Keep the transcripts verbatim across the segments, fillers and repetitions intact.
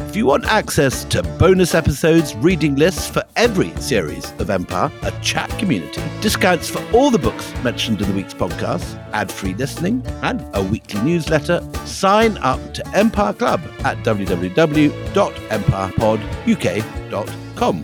If you want access to bonus episodes, reading lists for every series of Empire, a chat community, discounts for all the books mentioned in the week's podcast, ad-free listening, and a weekly newsletter, sign up to Empire Club at w w w dot empire pod u k dot com.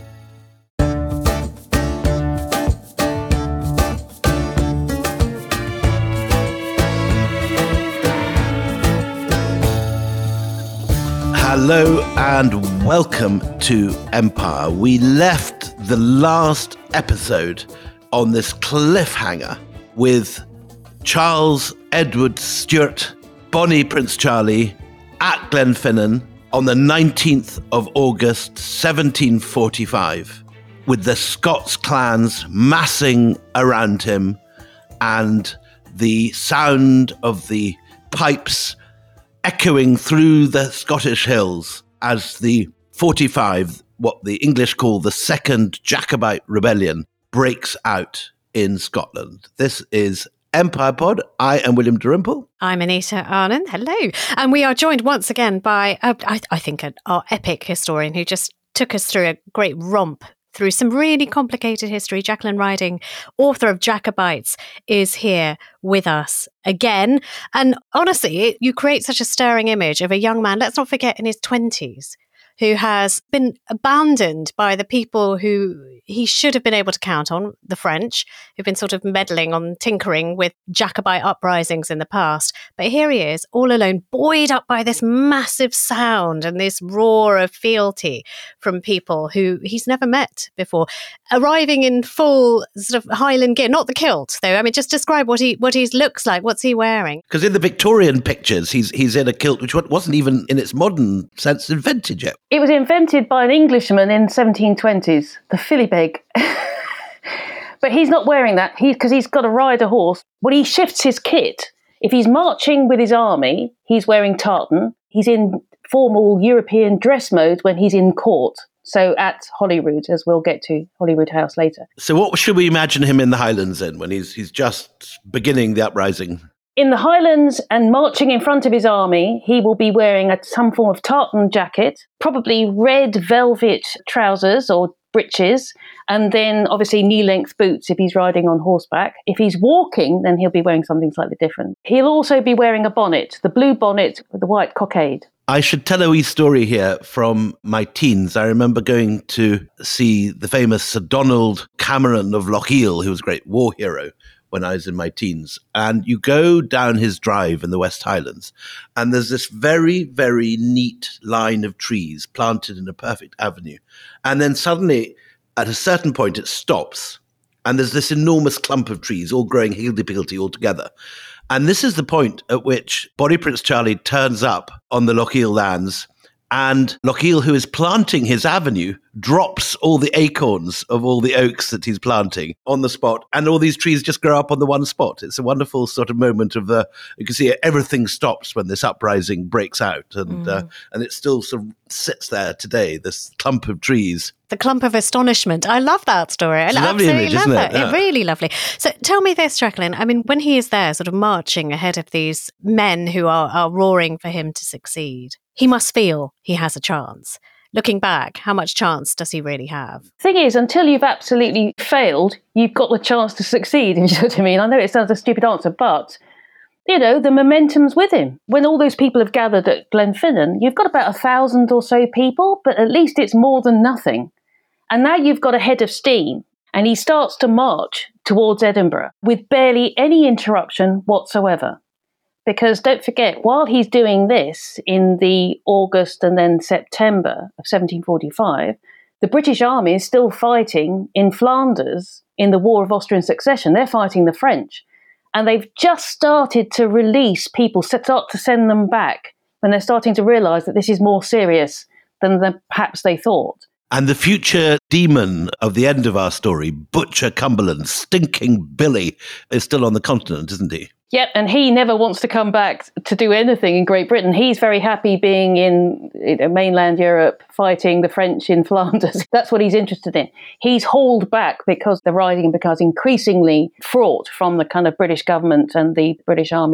Hello and welcome to Empire. We left the last episode on this cliffhanger with Charles Edward Stuart, Bonnie Prince Charlie, at Glenfinnan on the nineteenth of August, seventeen forty-five, with the Scots clans massing around him and the sound of the pipes echoing through the Scottish hills as the forty-five, what the English call the Second Jacobite Rebellion, breaks out in Scotland. This is Empire Pod. I am William Dalrymple. I'm Anita Arnon. Hello. And we are joined once again by, uh, I, I think, an, our epic historian who just took us through a great romp through some really complicated history. Jacqueline Riding, author of Jacobites, is here with us again. And honestly, it, you create such a stirring image of a young man, let's not forget, in his twenties, who has been abandoned by the people who he should have been able to count on, the French, who've been sort of meddling on tinkering with Jacobite uprisings in the past. But here he is, all alone, buoyed up by this massive sound and this roar of fealty from people who he's never met before, arriving in full sort of Highland gear, not the kilt, though. I mean, just describe what he what he looks like. What's he wearing? Because in the Victorian pictures, he's he's in a kilt which wasn't even in its modern sense invented yet. It was invented by an Englishman in seventeen twenties, the Philibeg. But he's not wearing that because he's got to ride a horse. When he shifts his kit, if he's marching with his army, he's wearing tartan. He's in formal European dress mode when he's in court. So at Holyrood, as we'll get to, Holyrood House later. So what should we imagine him in the Highlands in when he's he's just beginning the uprising? In the Highlands and marching in front of his army, he will be wearing a, some form of tartan jacket, probably red velvet trousers or breeches, and then obviously knee-length boots if he's riding on horseback. If he's walking, then he'll be wearing something slightly different. He'll also be wearing a bonnet, the blue bonnet with the white cockade. I should tell a wee story here from my teens. I remember going to see the famous Sir Donald Cameron of Lochiel, who was a great war hero when I was in my teens. And you go down his drive in the West Highlands, and there's this very, very neat line of trees planted in a perfect avenue. And then suddenly, at a certain point, it stops, and there's this enormous clump of trees all growing higgledy-piggledy all together. And this is the point at which Bonnie Prince Charlie turns up on the Lochiel lands, and Lochiel, who is planting his avenue, drops all the acorns of all the oaks that he's planting on the spot, and all these trees just grow up on the one spot. It's a wonderful sort of moment of the, you can see everything stops when this uprising breaks out, and mm. uh, and it still sort of sits there today, this clump of trees. The clump of astonishment. I love that story. I it's a lovely absolutely image, love isn't it. it? Yeah. It's really lovely. So tell me this, Jacqueline. I mean, when he is there sort of marching ahead of these men who are, are roaring for him to succeed, he must feel he has a chance. Looking back, how much chance does he really have? Thing is, until you've absolutely failed, you've got the chance to succeed, if you know what I mean. I know it sounds a stupid answer, but, you know, the momentum's with him. When all those people have gathered at Glenfinnan, you've got about a thousand or so people, but at least it's more than nothing. And now you've got a head of steam, and he starts to march towards Edinburgh with barely any interruption whatsoever. Because don't forget, while he's doing this in the August and then September of seventeen forty-five, the British Army is still fighting in Flanders in the War of Austrian Succession. They're fighting the French. And they've just started to release people, start to send them back when they're starting to realise that this is more serious than the, perhaps they thought. And the future demon of the end of our story, Butcher Cumberland, Stinking Billy, is still on the continent, isn't he? Yep, and he never wants to come back to do anything in Great Britain. He's very happy being in you know, mainland Europe, fighting the French in Flanders. That's what he's interested in. He's hauled back because the rising becomes increasingly fraught from the kind of British government and the British Army.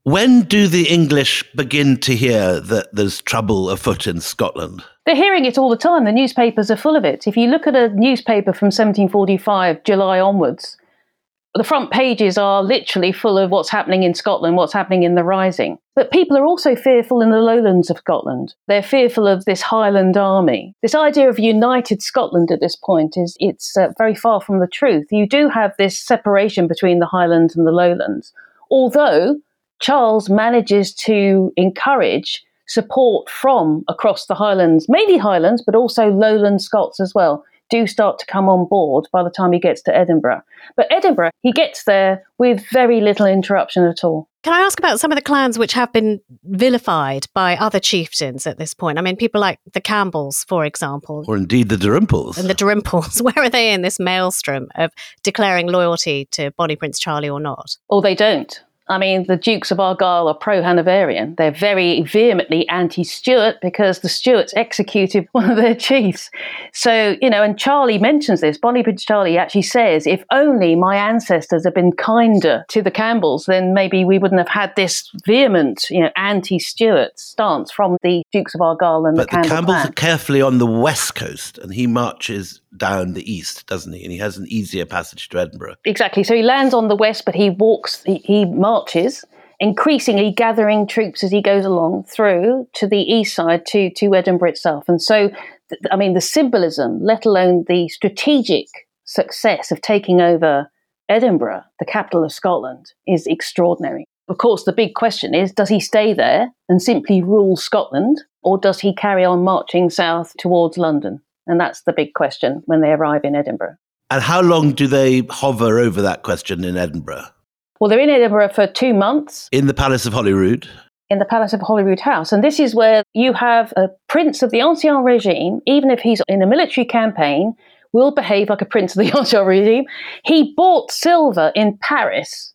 When do the English begin to hear that there's trouble afoot in Scotland? They're hearing it all the time. The newspapers are full of it. If you look at a newspaper from seventeen forty-five, July onwards, the front pages are literally full of what's happening in Scotland, what's happening in the Rising. But people are also fearful in the lowlands of Scotland. They're fearful of this Highland army. This idea of united Scotland at this point is it's uh, very far from the truth. You do have this separation between the Highlands and the lowlands, although Charles manages to encourage support from across the Highlands, mainly Highlands, but also lowland Scots as well, do start to come on board by the time he gets to Edinburgh. But Edinburgh, he gets there with very little interruption at all. Can I ask about some of the clans which have been vilified by other chieftains at this point? I mean, people like the Campbells, for example. Or indeed the Darimples. And the Darimples. Where are they in this maelstrom of declaring loyalty to Bonnie Prince Charlie or not? Oh, they don't. I mean, the Dukes of Argyll are pro-Hanoverian. They're very vehemently anti-Stuart because the Stuarts executed one of their chiefs. So, you know, and Charlie mentions this. Bonnie Prince Charlie actually says, if only my ancestors had been kinder to the Campbells, then maybe we wouldn't have had this vehement, you know, anti-Stuart stance from the Dukes of Argyll and but the Campbell the Campbells clan. are carefully on the west coast, and he marches down the east, doesn't he? And he has an easier passage to Edinburgh. Exactly. So he lands on the west, but he walks, he, he marches, increasingly gathering troops as he goes along through to the east side to, to Edinburgh itself. And so, th- I mean, the symbolism, let alone the strategic success of taking over Edinburgh, the capital of Scotland, is extraordinary. Of course, the big question is, does he stay there and simply rule Scotland, or does he carry on marching south towards London? And that's the big question when they arrive in Edinburgh. And how long do they hover over that question in Edinburgh? Well, they're in Edinburgh for two months. In the Palace of Holyrood? In the Palace of Holyrood House. And this is where you have a prince of the Ancien regime, even if he's in a military campaign, will behave like a prince of the Ancien regime. He bought silver in Paris,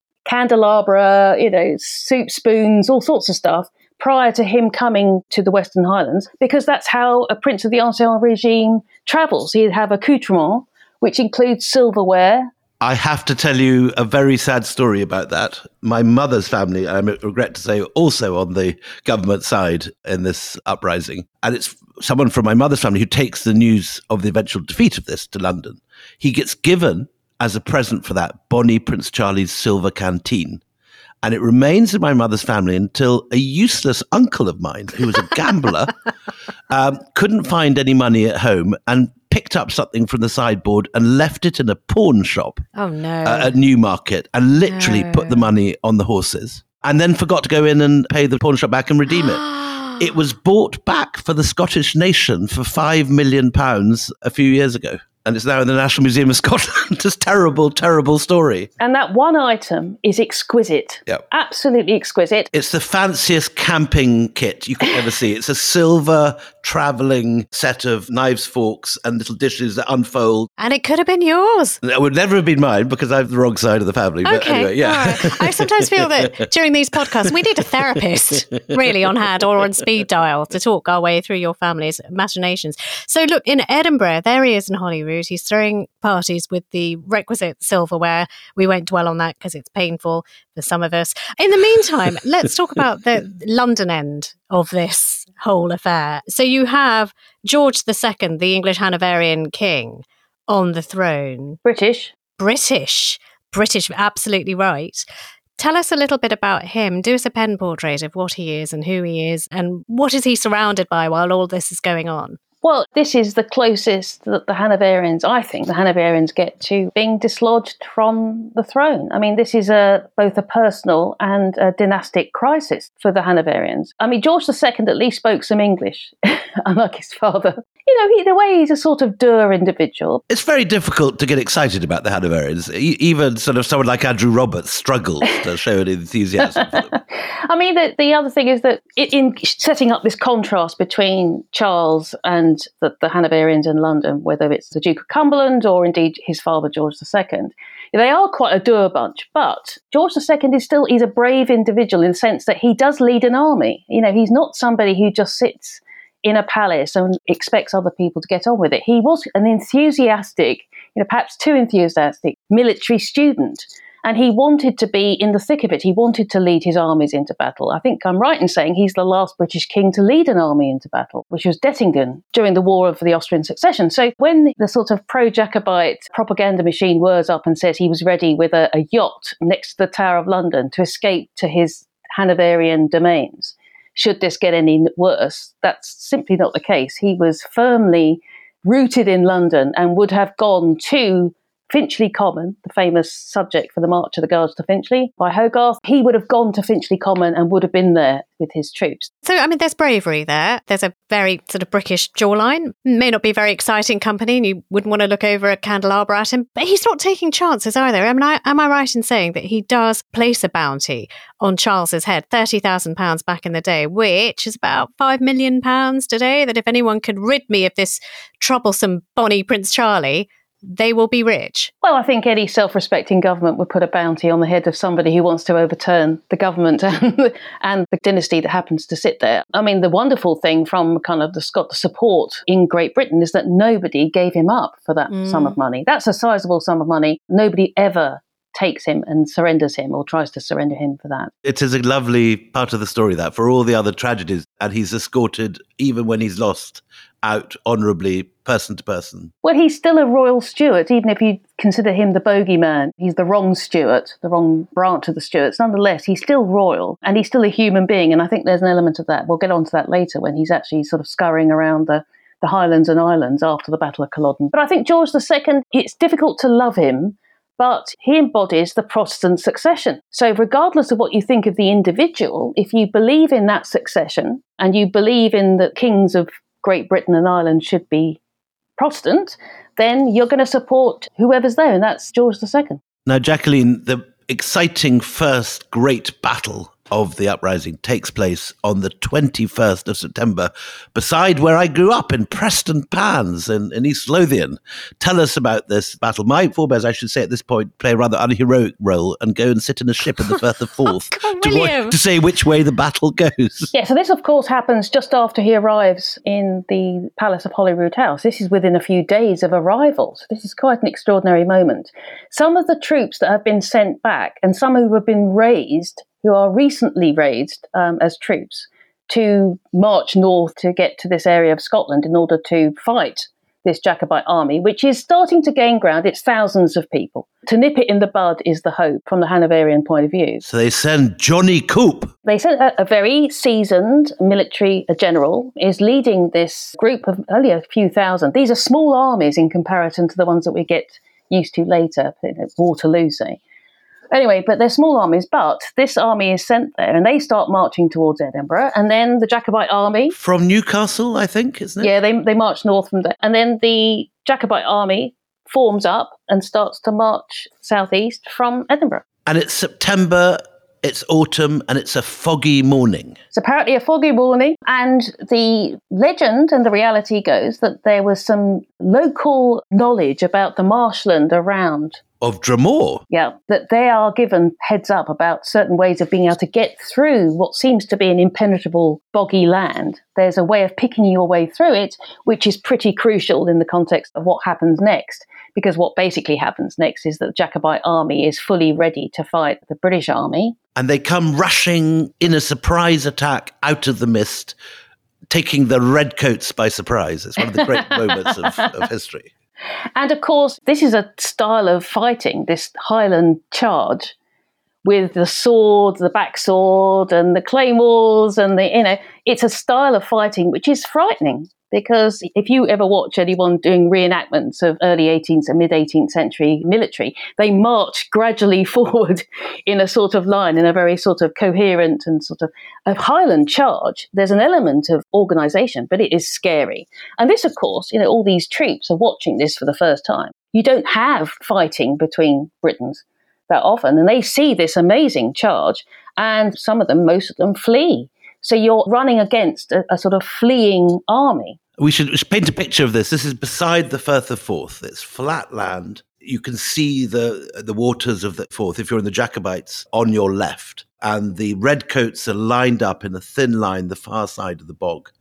candelabra, you know, soup spoons, all sorts of stuff, prior to him coming to the Western Highlands, because that's how a prince of the Ancien regime travels. He'd have accoutrement, which includes silverware. I have to tell you a very sad story about that. My mother's family, I regret to say, also on the government side in this uprising. And it's someone from my mother's family who takes the news of the eventual defeat of this to London. He gets given, as a present for that, Bonnie Prince Charlie's silver canteen. And it remains in my mother's family until a useless uncle of mine, who was a gambler, um, couldn't find any money at home and picked up something from the sideboard and left it in a pawn shop Oh, no. uh, at Newmarket and literally No. put the money on the horses and then forgot to go in and pay the pawn shop back and redeem it. It was bought back for the Scottish nation for five million pounds a few years ago. And it's now in the National Museum of Scotland. It's a terrible, terrible story. And that one item is exquisite. Yep. Absolutely exquisite. It's the fanciest camping kit you could ever see. It's a silver travelling set of knives, forks, and little dishes that unfold. And it could have been yours. It would never have been mine because I'm the wrong side of the family. But Okay, anyway, yeah. all right. I sometimes feel that during these podcasts, we need a therapist really on hand or on speed dial to talk our way through your family's machinations. So look, in Edinburgh, there he is in Holyrood. He's throwing parties with the requisite silverware. We won't dwell on that because it's painful for some of us. In the meantime, let's talk about the London end of this whole affair. So you have George the Second, the English Hanoverian king, on the throne. British. British. British, absolutely right. Tell us a little bit about him. Do us a pen portrait of what he is and who he is and what is he surrounded by while all this is going on. Well, this is the closest that the Hanoverians, I think, the Hanoverians get to being dislodged from the throne. I mean, this is a both a personal and a dynastic crisis for the Hanoverians. I mean, George the Second at least spoke some English, unlike his father. You know, he, the way he's a sort of dour individual. It's very difficult to get excited about the Hanoverians. E- even sort of someone like Andrew Roberts struggles to show an enthusiasm for them. I mean, the, the other thing is that in setting up this contrast between Charles and the, the Hanoverians in London, whether it's the Duke of Cumberland or indeed his father, George the Second, they are quite a dour bunch. But George the Second is still, he's a brave individual in the sense that he does lead an army. You know, he's not somebody who just sits in a palace and expects other people to get on with it. He was an enthusiastic, you know, perhaps too enthusiastic military student. And he wanted to be in the thick of it. He wanted to lead his armies into battle. I think I'm right in saying he's the last British king to lead an army into battle, which was Dettingen during the War of the Austrian Succession. So when the sort of pro-Jacobite propaganda machine whirs up and says he was ready with a, a yacht next to the Tower of London to escape to his Hanoverian domains, should this get any worse, that's simply not the case. He was firmly rooted in London and would have gone to Finchley Common, the famous subject for the March of the Guards to Finchley by Hogarth. He would have gone to Finchley Common and would have been there with his troops. So, I mean, there's bravery there. There's a very sort of British jawline. May not be very exciting company and you wouldn't want to look over a candelabra at him, but he's not taking chances either. I mean, I, am I right in saying that he does place a bounty on Charles's head, thirty thousand pounds back in the day, which is about five million pounds today, that if anyone could rid me of this troublesome Bonnie Prince Charlie, they will be rich? Well, I think any self-respecting government would put a bounty on the head of somebody who wants to overturn the government and, and the dynasty that happens to sit there. I mean, the wonderful thing from kind of the Scott support in Great Britain is that nobody gave him up for that mm. sum of money. That's a sizable sum of money. Nobody ever takes him and surrenders him or tries to surrender him for that. It is a lovely part of the story that for all the other tragedies, and he's escorted, even when he's lost, out honourably, person to person. Well, he's still a royal Stuart, even if you consider him the bogeyman. He's the wrong Stuart, the wrong branch of the Stuarts. Nonetheless, he's still royal and he's still a human being. And I think there's an element of that. We'll get on to that later when he's actually sort of scurrying around the, the Highlands and Islands after the Battle of Culloden. But I think George the Second, it's difficult to love him, but he embodies the Protestant succession. So regardless of what you think of the individual, if you believe in that succession and you believe in the kings of Great Britain and Ireland should be Protestant, then you're going to support whoever's there, and that's George the Second. Now, Jacqueline, the exciting first great battle of the uprising takes place on the twenty-first of September, beside where I grew up in Preston Pans in, in East Lothian. Tell us about this battle. My forebears, I should say at this point, play a rather unheroic role and go and sit in a ship in the Firth of Forth oh, to, wa- to say which way the battle goes. Yeah, so this, of course, happens just after he arrives in the Palace of Holyrood House. This is within a few days of arrival, so this is quite an extraordinary moment. Some of the troops that have been sent back and some who have been raised who are recently raised um, as troops to march north to get to this area of Scotland in order to fight this Jacobite army, which is starting to gain ground. It's thousands of people. To nip it in the bud is the hope from the Hanoverian point of view. So they send Johnny Coop. They sent a, a very seasoned military general is leading this group of only a few thousand. These are small armies in comparison to the ones that we get used to later, Waterloo, say. Anyway, but they're small armies, but this army is sent there and they start marching towards Edinburgh. And then the Jacobite army... From Newcastle, I think, isn't it? Yeah, they, they march north from there. And then the Jacobite army forms up and starts to march southeast from Edinburgh. And it's September, it's autumn, and it's a foggy morning. It's apparently a foggy morning. And the legend and the reality goes that there was some local knowledge about the marshland around of Dromore. Yeah, that they are given heads up about certain ways of being able to get through what seems to be an impenetrable boggy land. There's a way of picking your way through it, which is pretty crucial in the context of what happens next. Because what basically happens next is that the Jacobite army is fully ready to fight the British army. And they come rushing in a surprise attack out of the mist, taking the redcoats by surprise. It's one of the great moments of, of history. And of course, this is a style of fighting, this Highland charge, with the sword, the backsword, and the claymores, and the, you know, it's a style of fighting which is frightening. Because if you ever watch anyone doing reenactments of early eighteenth and mid-eighteenth century military, they march gradually forward in a sort of line, in a very sort of coherent and sort of a Highland charge. There's an element of organisation, but it is scary. And this, of course, you know, all these troops are watching this for the first time. You don't have fighting between Britons that often, and they see this amazing charge, and some of them, most of them, flee. So you're running against a, a sort of fleeing army. We should, we should paint a picture of this. This is beside the Firth of Forth. It's flat land. You can see the the waters of the Forth if you're in the Jacobites on your left. And the redcoats are lined up in a thin line the far side of the bog.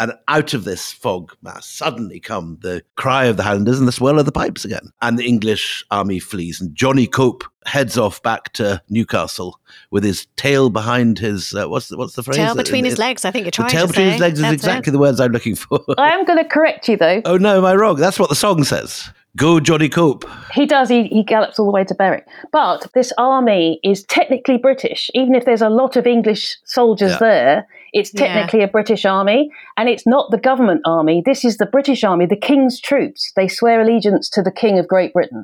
And out of this fog mass suddenly come the cry of the Highlanders and the swell of the pipes again. And the English army flees. And Johnny Cope heads off back to Newcastle with his tail behind his, uh, what's, the, what's the phrase? Tail between uh, his legs, I think you're trying the tail to between say. his legs is That's exactly it. the words I'm looking for. I am going to correct you, though. Oh, no, am I wrong? That's what the song says. Go, Johnny Cope. He does. He, he gallops all the way to Berwick. But this army is technically British. Even if there's a lot of English soldiers Yeah. there, it's technically Yeah. a British army. And it's not the government army. This is the British army, the King's troops. They swear allegiance to the King of Great Britain.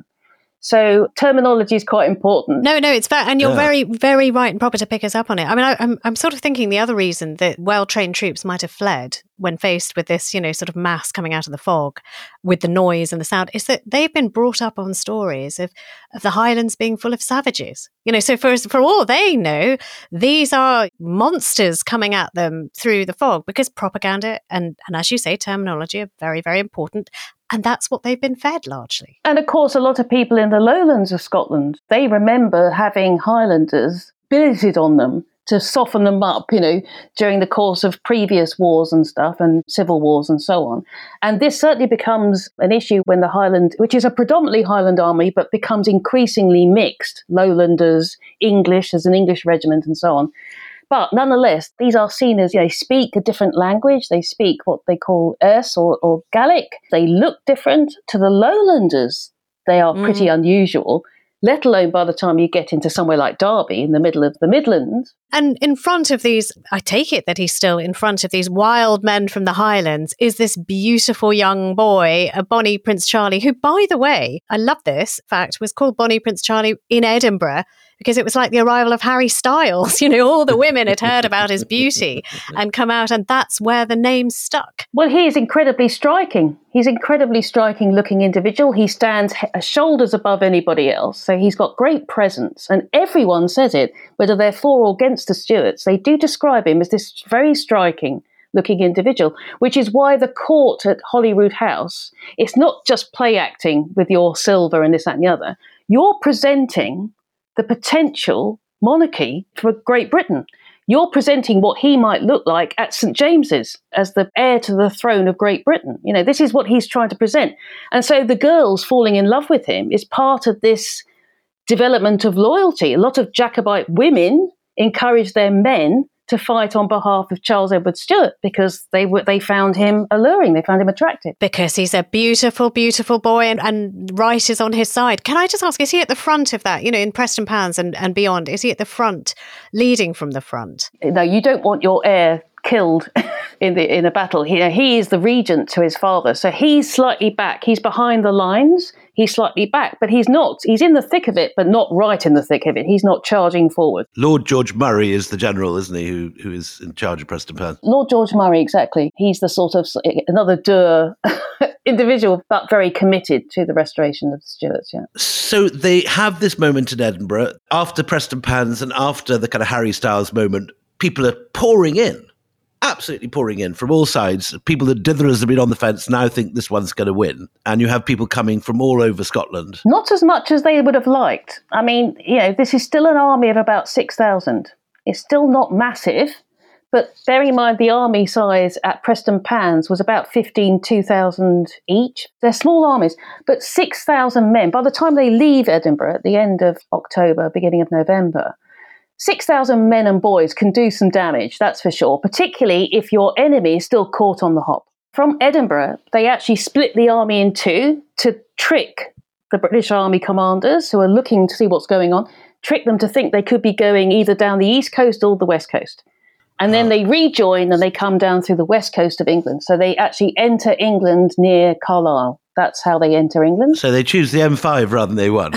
So terminology is quite important. No, no, it's fair, and you're Yeah. very, very right and proper to pick us up on it. I mean, I, I'm, I'm sort of thinking the other reason that well-trained troops might have fled when faced with this, you know, sort of mass coming out of the fog, with the noise and the sound, is that they've been brought up on stories of, of the Highlands being full of savages. You know, so for for all they know, these are monsters coming at them through the fog, because propaganda and, and as you say, terminology are very, very important. And that's what they've been fed largely. And of course, a lot of people in the lowlands of Scotland, they remember having Highlanders billeted on them to soften them up, you know, during the course of previous wars and stuff and civil wars and so on. And this certainly becomes an issue when the Highland, which is a predominantly Highland army, but becomes increasingly mixed, Lowlanders, English, as an English regiment and so on. But nonetheless, these are seen as, you know, they speak a different language. They speak what they call Erse or, or Gaelic. They look different. To the Lowlanders, they are pretty mm. unusual, let alone by the time you get into somewhere like Derby in the middle of the Midlands. And in front of these, I take it that he's still in front of these wild men from the Highlands, is this beautiful young boy, a Bonnie Prince Charlie, who, by the way, I love this fact, was called Bonnie Prince Charlie in Edinburgh because it was like the arrival of Harry Styles. You know, all the women had heard about his beauty and come out, and that's where the name stuck. Well, he is incredibly striking. He's an incredibly striking looking individual. He stands he- shoulders above anybody else. So he's got great presence. And everyone says it, whether they're for or against the Stuarts, they do describe him as this very striking looking individual, which is why the court at Holyrood House, it's not just play acting with your silver and this, that and the other. You're presenting the potential monarchy for Great Britain. You're presenting what he might look like at Saint James's as the heir to the throne of Great Britain. You know, this is what he's trying to present. And so the girls falling in love with him is part of this development of loyalty. A lot of Jacobite women encourage their men to fight on behalf of Charles Edward Stuart because they were, they found him alluring, they found him attractive. Because he's a beautiful, beautiful boy and, and right is on his side. Can I just ask, is he at the front of that, you know, in Prestonpans and, and beyond, is he at the front, leading from the front? No, you don't want your heir killed in the in a battle. He, he is the regent to his father, so he's slightly back. He's behind the lines. He's slightly back, but he's not. He's in the thick of it, but not right in the thick of it. He's not charging forward. Lord George Murray is the general, isn't he, who who is in charge of Prestonpans? Lord George Murray, exactly. He's the sort of another Dur individual, but very committed to the restoration of the Stuarts. Yeah. So they have this moment in Edinburgh after Prestonpans and after the kind of Harry Styles moment. People are pouring in. Absolutely pouring in from all sides. People that dithers have been on the fence now think this one's going to win. And you have people coming from all over Scotland. Not as much as they would have liked. I mean, you know, this is still an army of about six thousand. It's still not massive, but bearing in mind the army size at Prestonpans was about fifteen, two thousand each. They're small armies, but six thousand men. By the time they leave Edinburgh at the end of October, beginning of November, six thousand men and boys can do some damage, that's for sure, particularly if your enemy is still caught on the hop. From Edinburgh, they actually split the army in two to trick the British Army commanders who are looking to see what's going on, trick them to think they could be going either down the east coast or the west coast. And then oh. they rejoin and they come down through the west coast of England. So they actually enter England near Carlisle. That's how they enter England. So they choose the M five rather than A one.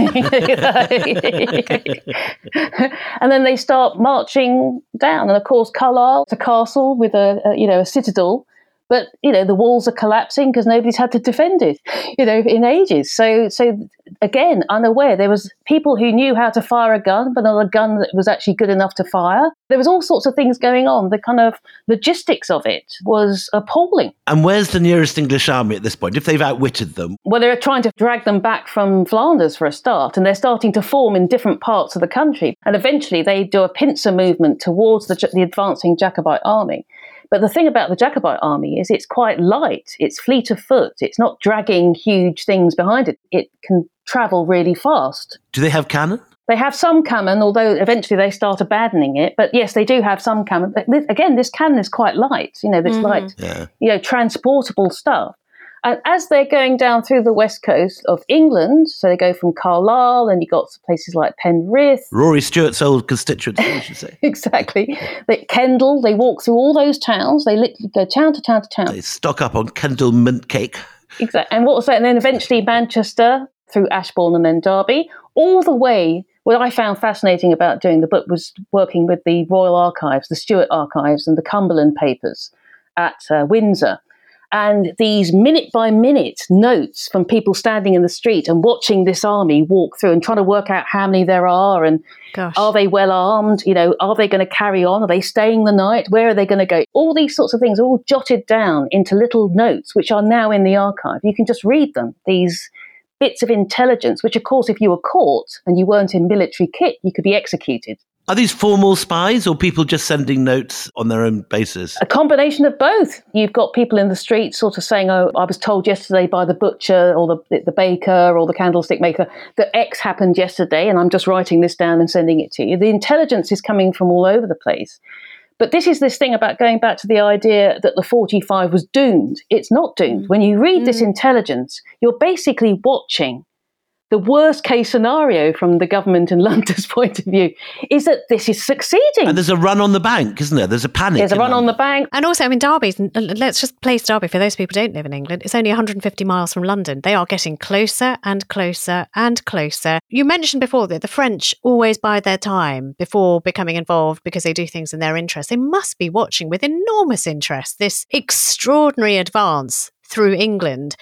And then they start marching down. And of course, Carlisle is a castle with a, a you know a citadel. But, you know, the walls are collapsing because nobody's had to defend it, you know, in ages. So, so again, unaware. There was people who knew how to fire a gun, but not a gun that was actually good enough to fire. There was all sorts of things going on. The kind of logistics of it was appalling. And where's the nearest English army at this point, if they've outwitted them? Well, they're trying to drag them back from Flanders for a start, and they're starting to form in different parts of the country. And eventually they do a pincer movement towards the, the advancing Jacobite army. But the thing about the Jacobite army is it's quite light. It's fleet of foot. It's not dragging huge things behind it. It can travel really fast. Do they have cannon? They have some cannon, although eventually they start abandoning it. But yes, they do have some cannon. But this, again, this cannon is quite light. You know, this mm-hmm. light, yeah. you know, transportable stuff. And as they're going down through the west coast of England, so they go from Carlisle, and you've got places like Penrith. Rory Stewart's old constituency, you should say. Exactly. They, Kendal, they walk through all those towns. They literally go town to town to town. They stock up on Kendal mint cake. Exactly. And what was that? And then eventually Manchester, through Ashbourne and then Derby, all the way. What I found fascinating about doing the book was working with the Royal Archives, the Stuart Archives, and the Cumberland Papers at uh, Windsor. And these minute-by-minute notes from people standing in the street and watching this army walk through and trying to work out how many there are and Gosh. Are they well armed? You know, are they going to carry on? Are they staying the night? Where are they going to go? All these sorts of things are all jotted down into little notes, which are now in the archive. You can just read them, these bits of intelligence, which, of course, if you were caught and you weren't in military kit, you could be executed. Are these formal spies or people just sending notes on their own basis? A combination of both. You've got people in the street sort of saying, oh, I was told yesterday by the butcher or the, the baker or the candlestick maker that X happened yesterday, and I'm just writing this down and sending it to you. The intelligence is coming from all over the place. But this is this thing about going back to the idea that the forty-five was doomed. It's not doomed. When you read mm. this intelligence, you're basically watching the worst case scenario from the government in London's point of view is that this is succeeding. And there's a run on the bank, isn't there? There's a panic. There's a run London. on the bank. And also, I mean, Derby's, let's just place Derby for those people who don't live in England. It's only one hundred fifty miles from London. They are getting closer and closer and closer. You mentioned before that the French always bide their time before becoming involved because they do things in their interest. They must be watching with enormous interest this extraordinary advance through England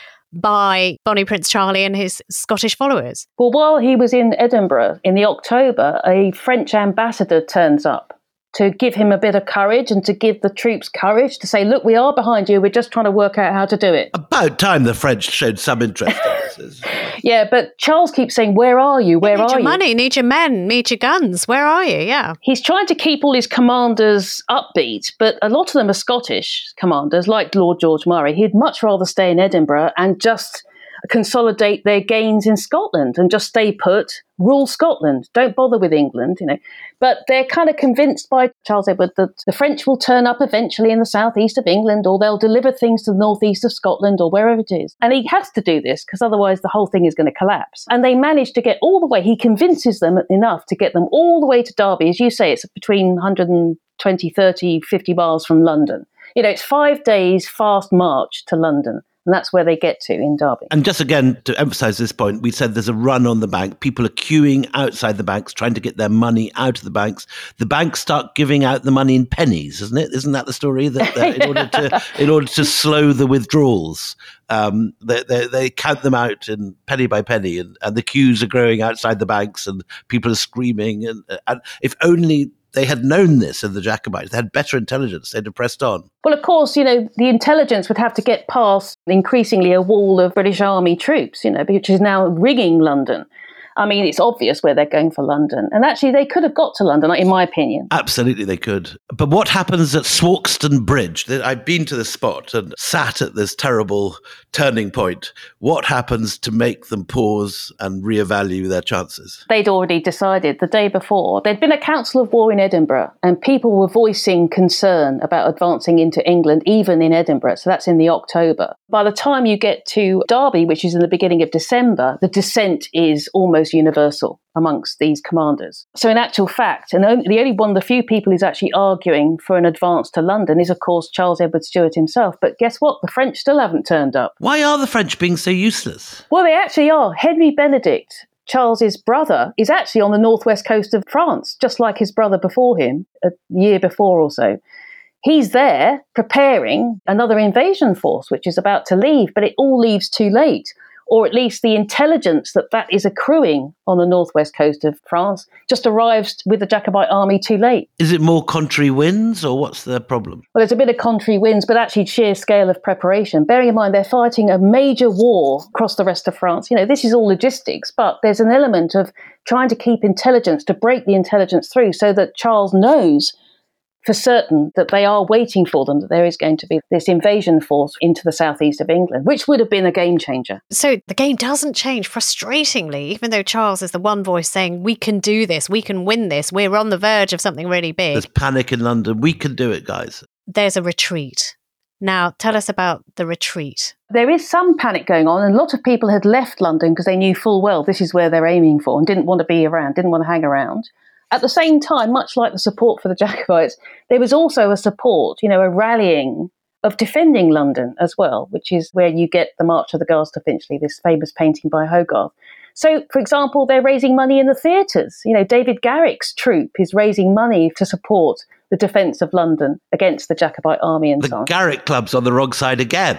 by Bonnie Prince Charlie and his Scottish followers. Well, while he was in Edinburgh in the October, a French ambassador turns up to give him a bit of courage and to give the troops courage to say, look, we are behind you. We're just trying to work out how to do it. About time the French showed some interest in this. Yeah, but Charles keeps saying, where are you? Where you are your you? Money, need your men, need your guns. Where are you? Yeah. He's trying to keep all his commanders upbeat, but a lot of them are Scottish commanders, like Lord George Murray. He'd much rather stay in Edinburgh and just consolidate their gains in Scotland and just stay put, rule Scotland, don't bother with England, you know. But they're kind of convinced by Charles Edward that the French will turn up eventually in the southeast of England, or they'll deliver things to the northeast of Scotland or wherever it is. And he has to do this because otherwise the whole thing is going to collapse. And they manage to get all the way, he convinces them enough to get them all the way to Derby. As you say, it's between one hundred twenty, thirty, fifty miles from London. You know, it's five days fast march to London. And that's where they get to in Derby. And just again, to emphasise this point, we said there's a run on the bank. People are queuing outside the banks, trying to get their money out of the banks. The banks start giving out the money in pennies, isn't it? Isn't that the story? That, that in order to in order to slow the withdrawals, um, they, they, they count them out in penny by penny, and, and the queues are growing outside the banks, and people are screaming. And, and if only they had known this in the Jacobites, they had better intelligence, they'd have pressed on. Well, of course, you know, the intelligence would have to get past increasingly a wall of British Army troops, you know, which is now ringing London. I mean, it's obvious where they're going for London. And actually, they could have got to London, in my opinion. Absolutely, they could. But what happens at Swarkston Bridge? I've been to the spot and sat at this terrible turning point. What happens to make them pause and reevaluate their chances? They'd already decided the day before. There'd been a council of war in Edinburgh, and people were voicing concern about advancing into England, even in Edinburgh. So that's in the October. By the time you get to Derby, which is in the beginning of December, the dissent is almost universal amongst these commanders. So in actual fact, and only, the only one of the few people who's actually arguing for an advance to London is, of course, Charles Edward Stuart himself. But guess what? The French still haven't turned up. Why are the French being so useless? Well, they actually are. Henry Benedict, Charles's brother, is actually on the northwest coast of France, just like his brother before him, a year before or so. He's there preparing another invasion force, which is about to leave, but it all leaves too late. Or at least the intelligence that that is accruing on the northwest coast of France just arrives with the Jacobite army too late. Is it more contrary winds, or what's the problem? Well, it's a bit of contrary winds, but actually sheer scale of preparation. Bearing in mind, they're fighting a major war across the rest of France. You know, this is all logistics, but there's an element of trying to keep intelligence, to break the intelligence through so that Charles knows for certain that they are waiting for them, that there is going to be this invasion force into the southeast of England, which would have been a game changer. So the game doesn't change, frustratingly, even though Charles is the one voice saying, we can do this, we can win this, we're on the verge of something really big. There's panic in London. We can do it, guys. There's a retreat. Now, tell us about the retreat. There is some panic going on, and a lot of people had left London because they knew full well this is where they're aiming for and didn't want to be around, didn't want to hang around. At the same time, much like the support for the Jacobites, there was also a support, you know, a rallying of defending London as well, which is where you get the March of the Guards to Finchley, this famous painting by Hogarth. So, for example, they're raising money in the theatres. You know, David Garrick's troupe is raising money to support the defence of London against the Jacobite army and the so on. The Garrick Club's on the wrong side again.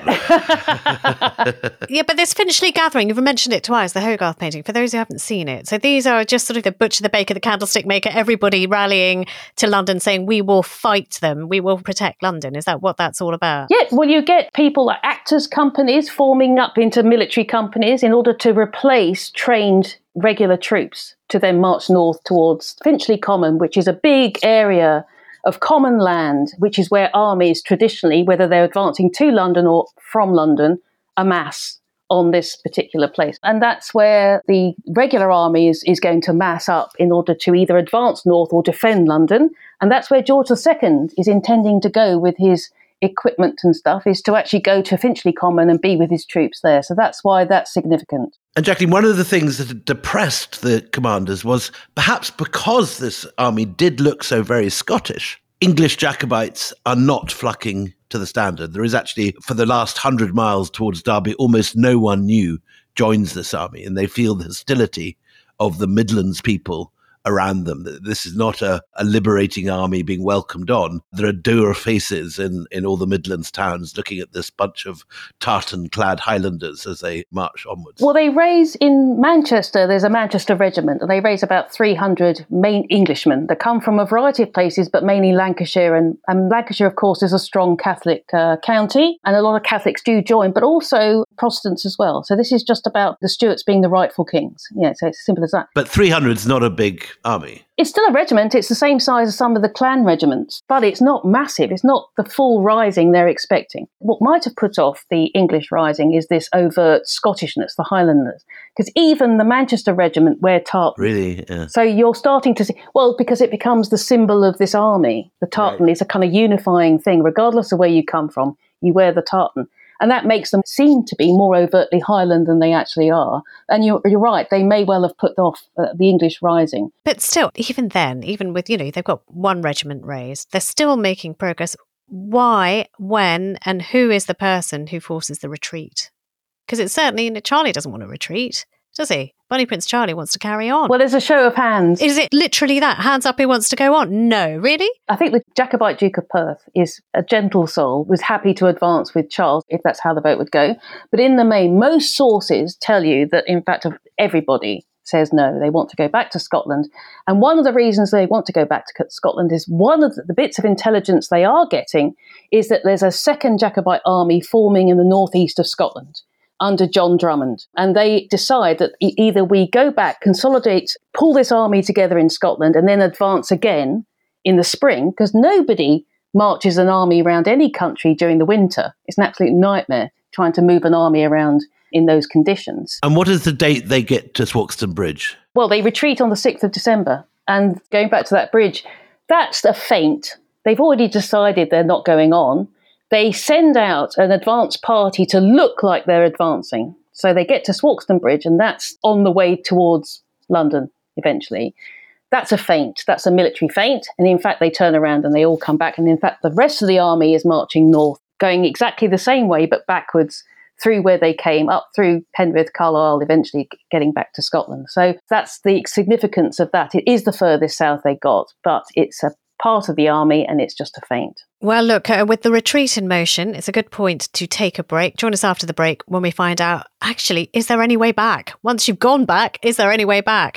Yeah, but this Finchley Gathering, you've mentioned it twice, the Hogarth painting, for those who haven't seen it. So these are just sort of the butcher, the baker, the candlestick maker, everybody rallying to London saying, we will fight them, we will protect London. Is that what that's all about? Yeah, well, you get people like actors' companies forming up into military companies in order to replace trained regular troops to then march north towards Finchley Common, which is a big area of common land, which is where armies traditionally, whether they're advancing to London or from London, amass on this particular place. And that's where the regular army is, is going to mass up in order to either advance north or defend London. And that's where George the Second is intending to go with his equipment and stuff, is to actually go to Finchley Common and be with his troops there. So that's why that's significant. And Jacqueline, one of the things that had depressed the commanders was perhaps because this army did look so very Scottish, English Jacobites are not flocking to the Standard. There is actually, for the last hundred miles towards Derby, almost no one new joins this army, and they feel the hostility of the Midlands people around them. This is not a, a liberating army being welcomed on. There are dour faces in, in all the Midlands towns looking at this bunch of tartan-clad Highlanders as they march onwards. Well, they raise in Manchester, there's a Manchester regiment, and they raise about three hundred main Englishmen that come from a variety of places, but mainly Lancashire. And, and Lancashire, of course, is a strong Catholic uh, county, and a lot of Catholics do join, but also Protestants as well. So this is just about the Stuarts being the rightful kings. Yeah, so it's as simple as that. But three hundred is not a big army. It's still a regiment. It's the same size as some of the clan regiments, but it's not massive. It's not the full rising they're expecting. What might have put off the English rising is this overt Scottishness, the Highlanders, because even the Manchester regiment wear tartan. Really? Yeah. So you're starting to see, well, because it becomes the symbol of this army. The tartan right. is a kind of unifying thing. Regardless of where you come from, you wear the tartan. And that makes them seem to be more overtly Highland than they actually are. And you're, you're right, they may well have put off uh, the English rising. But still, even then, even with, you know, they've got one regiment raised, they're still making progress. Why, when, and who is the person who forces the retreat? Because it's certainly, you know, Charlie doesn't want to retreat, does he? Bunny Prince Charlie wants to carry on. Well, there's a show of hands. Is it literally that? Hands up, he wants to go on? No, really? I think the Jacobite Duke of Perth is a gentle soul, was happy to advance with Charles, if that's how the vote would go. But in the main, most sources tell you that, in fact, everybody says no, they want to go back to Scotland. And one of the reasons they want to go back to Scotland is one of the, the bits of intelligence they are getting is that there's a second Jacobite army forming in the northeast of Scotland under John Drummond. And they decide that e- either we go back, consolidate, pull this army together in Scotland and then advance again in the spring, because nobody marches an army around any country during the winter. It's an absolute nightmare trying to move an army around in those conditions. And what is the date they get to Thwachton Bridge? Well, they retreat on the sixth of December. And going back to that bridge, that's a feint. They've already decided they're not going on. They send out an advance party to look like they're advancing. So they get to Thwachton Bridge, and that's on the way towards London eventually. That's a feint. That's a military feint. And in fact, they turn around and they all come back. And in fact, the rest of the army is marching north, going exactly the same way, but backwards through where they came, up through Penrith, Carlisle, eventually getting back to Scotland. So that's the significance of that. It is the furthest south they got, but it's a part of the army and it's just a feint. Well, look, uh, with the retreat in motion, it's a good point to take a break. Join us after the break when we find out, actually, is there any way back? Once you've gone back, is there any way back?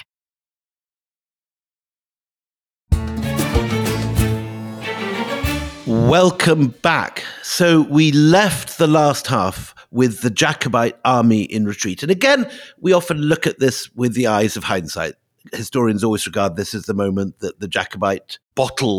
Welcome back. So we left the last half with the Jacobite army in retreat. And again, we often look at this with the eyes of hindsight. Historians always regard this as the moment that the Jacobite bottle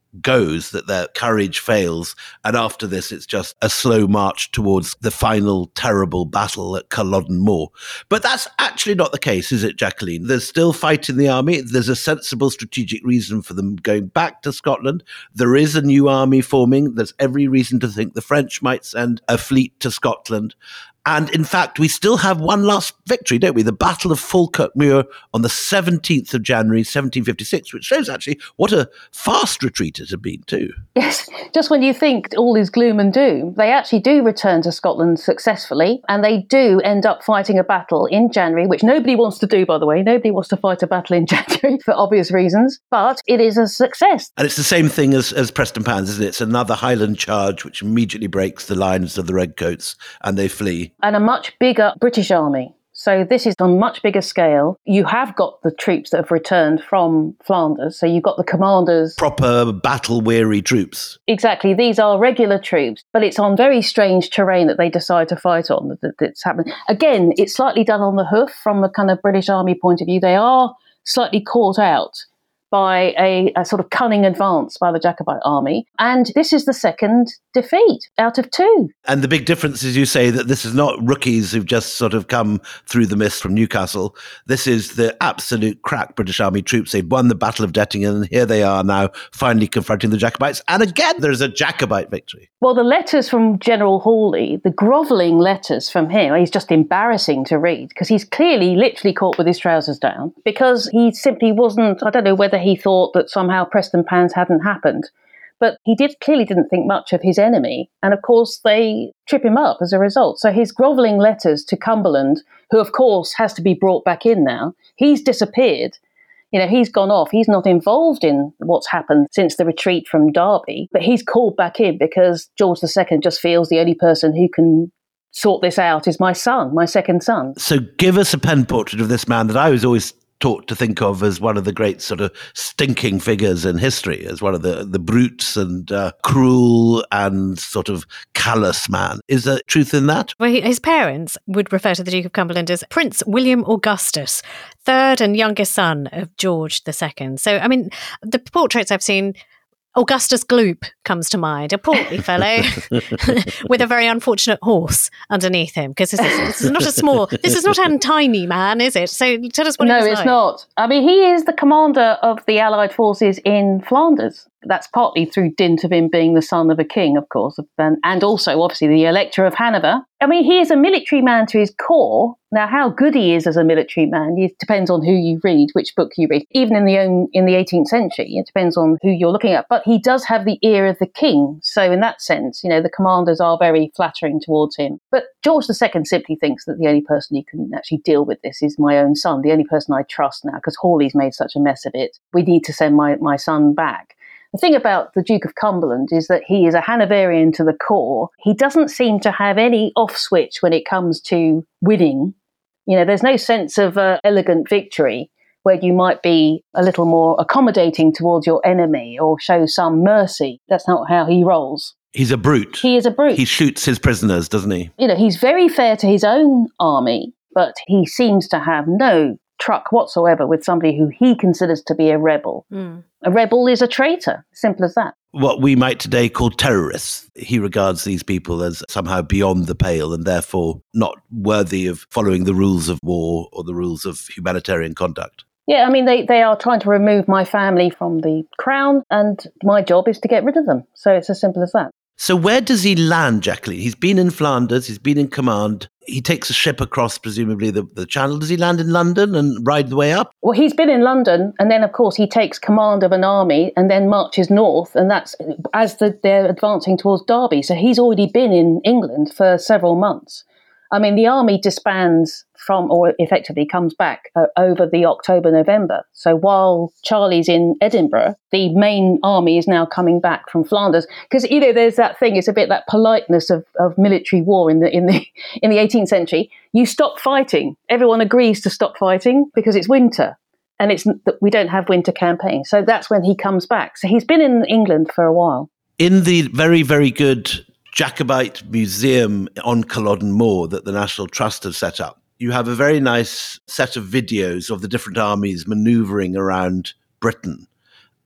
goes, that their courage fails. And after this, it's just a slow march towards the final terrible battle at Culloden Moor. But that's actually not the case, is it, Jacqueline? There's still fight in the army. There's a sensible strategic reason for them going back to Scotland. There is a new army forming. There's every reason to think the French might send a fleet to Scotland. And in fact, we still have one last victory, don't we? The Battle of Falkirk Muir on the seventeenth of January, seventeen fifty-six, which shows actually what a fast retreat it had been too. Yes, just when you think all is gloom and doom, they actually do return to Scotland successfully, and they do end up fighting a battle in January, which nobody wants to do, by the way. Nobody wants to fight a battle in January for obvious reasons, but it is a success. And it's the same thing as, as Prestonpans, isn't it? It's another Highland charge which immediately breaks the lines of the Redcoats, and they flee. And a much bigger British army. So this is on a much bigger scale. You have got the troops that have returned from Flanders. So you've got the commanders. Proper battle-weary troops. Exactly. These are regular troops, but it's on very strange terrain that they decide to fight on. That it's happening. Again, it's slightly done on the hoof from a kind of British army point of view. They are slightly caught out by a, a sort of cunning advance by the Jacobite army. And this is the second defeat out of two. And the big difference is, you say, that this is not rookies who've just sort of come through the mist from Newcastle. This is the absolute crack British Army troops. They'd won the Battle of Dettingen, and here they are now finally confronting the Jacobites. And again, there's a Jacobite victory. Well, the letters from General Hawley, the grovelling letters from him, he's just embarrassing to read, because he's clearly literally caught with his trousers down, because he simply wasn't, I don't know whether he thought that somehow Prestonpans hadn't happened. But he did clearly didn't think much of his enemy. And of course, they trip him up as a result. So his grovelling letters to Cumberland, who of course has to be brought back in now, he's disappeared. You know, he's gone off. He's not involved in what's happened since the retreat from Derby. But he's called back in because George the Second just feels the only person who can sort this out is my son, my second son. So give us a pen portrait of this man that I was always taught to think of as one of the great sort of stinking figures in history, as one of the, the brutes and uh, cruel and sort of callous man. Is there truth in that? Well, his parents would refer to the Duke of Cumberland as Prince William Augustus, third and youngest son of George the Second. So, I mean, the portraits I've seen, Augustus Gloop comes to mind, a portly fellow with a very unfortunate horse underneath him, because this, this is not a small, this is not a tiny man, is it? So tell us what no, it was it's like. not. I mean, he is the commander of the Allied forces in Flanders. That's partly through dint of him being the son of a king, of course, and, and also, obviously, the Elector of Hanover. I mean, he is a military man to his core. Now, how good he is as a military man, it depends on who you read, which book you read. Even in the own, in the eighteenth century, it depends on who you're looking at. But he does have the ear of the king. So in that sense, you know, the commanders are very flattering towards him. But George the Second simply thinks that the only person who can actually deal with this is my own son, the only person I trust now, because Hawley's made such a mess of it. We need to send my, my son back. The thing about the Duke of Cumberland is that he is a Hanoverian to the core. He doesn't seem to have any off switch when it comes to winning. You know, there's no sense of uh, elegant victory where you might be a little more accommodating towards your enemy or show some mercy. That's not how he rolls. He's a brute. He is a brute. He shoots his prisoners, doesn't he? You know, he's very fair to his own army, but he seems to have no truck whatsoever with somebody who he considers to be a rebel. Mm. A rebel is a traitor, simple as that. What we might today call terrorists. He regards these people as somehow beyond the pale and therefore not worthy of following the rules of war or the rules of humanitarian conduct. Yeah, I mean, they, they are trying to remove my family from the crown, and my job is to get rid of them. So it's as simple as that. So where does he land, Jacqueline? He's been in Flanders, he's been in command. He takes a ship across, presumably, the, the Channel. Does he land in London and ride the way up? Well, he's been in London, and then, of course, he takes command of an army and then marches north, and that's as the, they're advancing towards Derby. So he's already been in England for several months. I mean, the army disbands from, or effectively comes back uh, over the October-November. So while Charlie's in Edinburgh, the main army is now coming back from Flanders. Because, you know, there's that thing, it's a bit that politeness of, of military war in the in the in the eighteenth century. You stop fighting. Everyone agrees to stop fighting because it's winter. And it's we don't have winter campaigns. So that's when he comes back. So he's been in England for a while. In the very, very good Jacobite Museum on Culloden Moor that the National Trust have set up, you have a very nice set of videos of the different armies manoeuvring around Britain.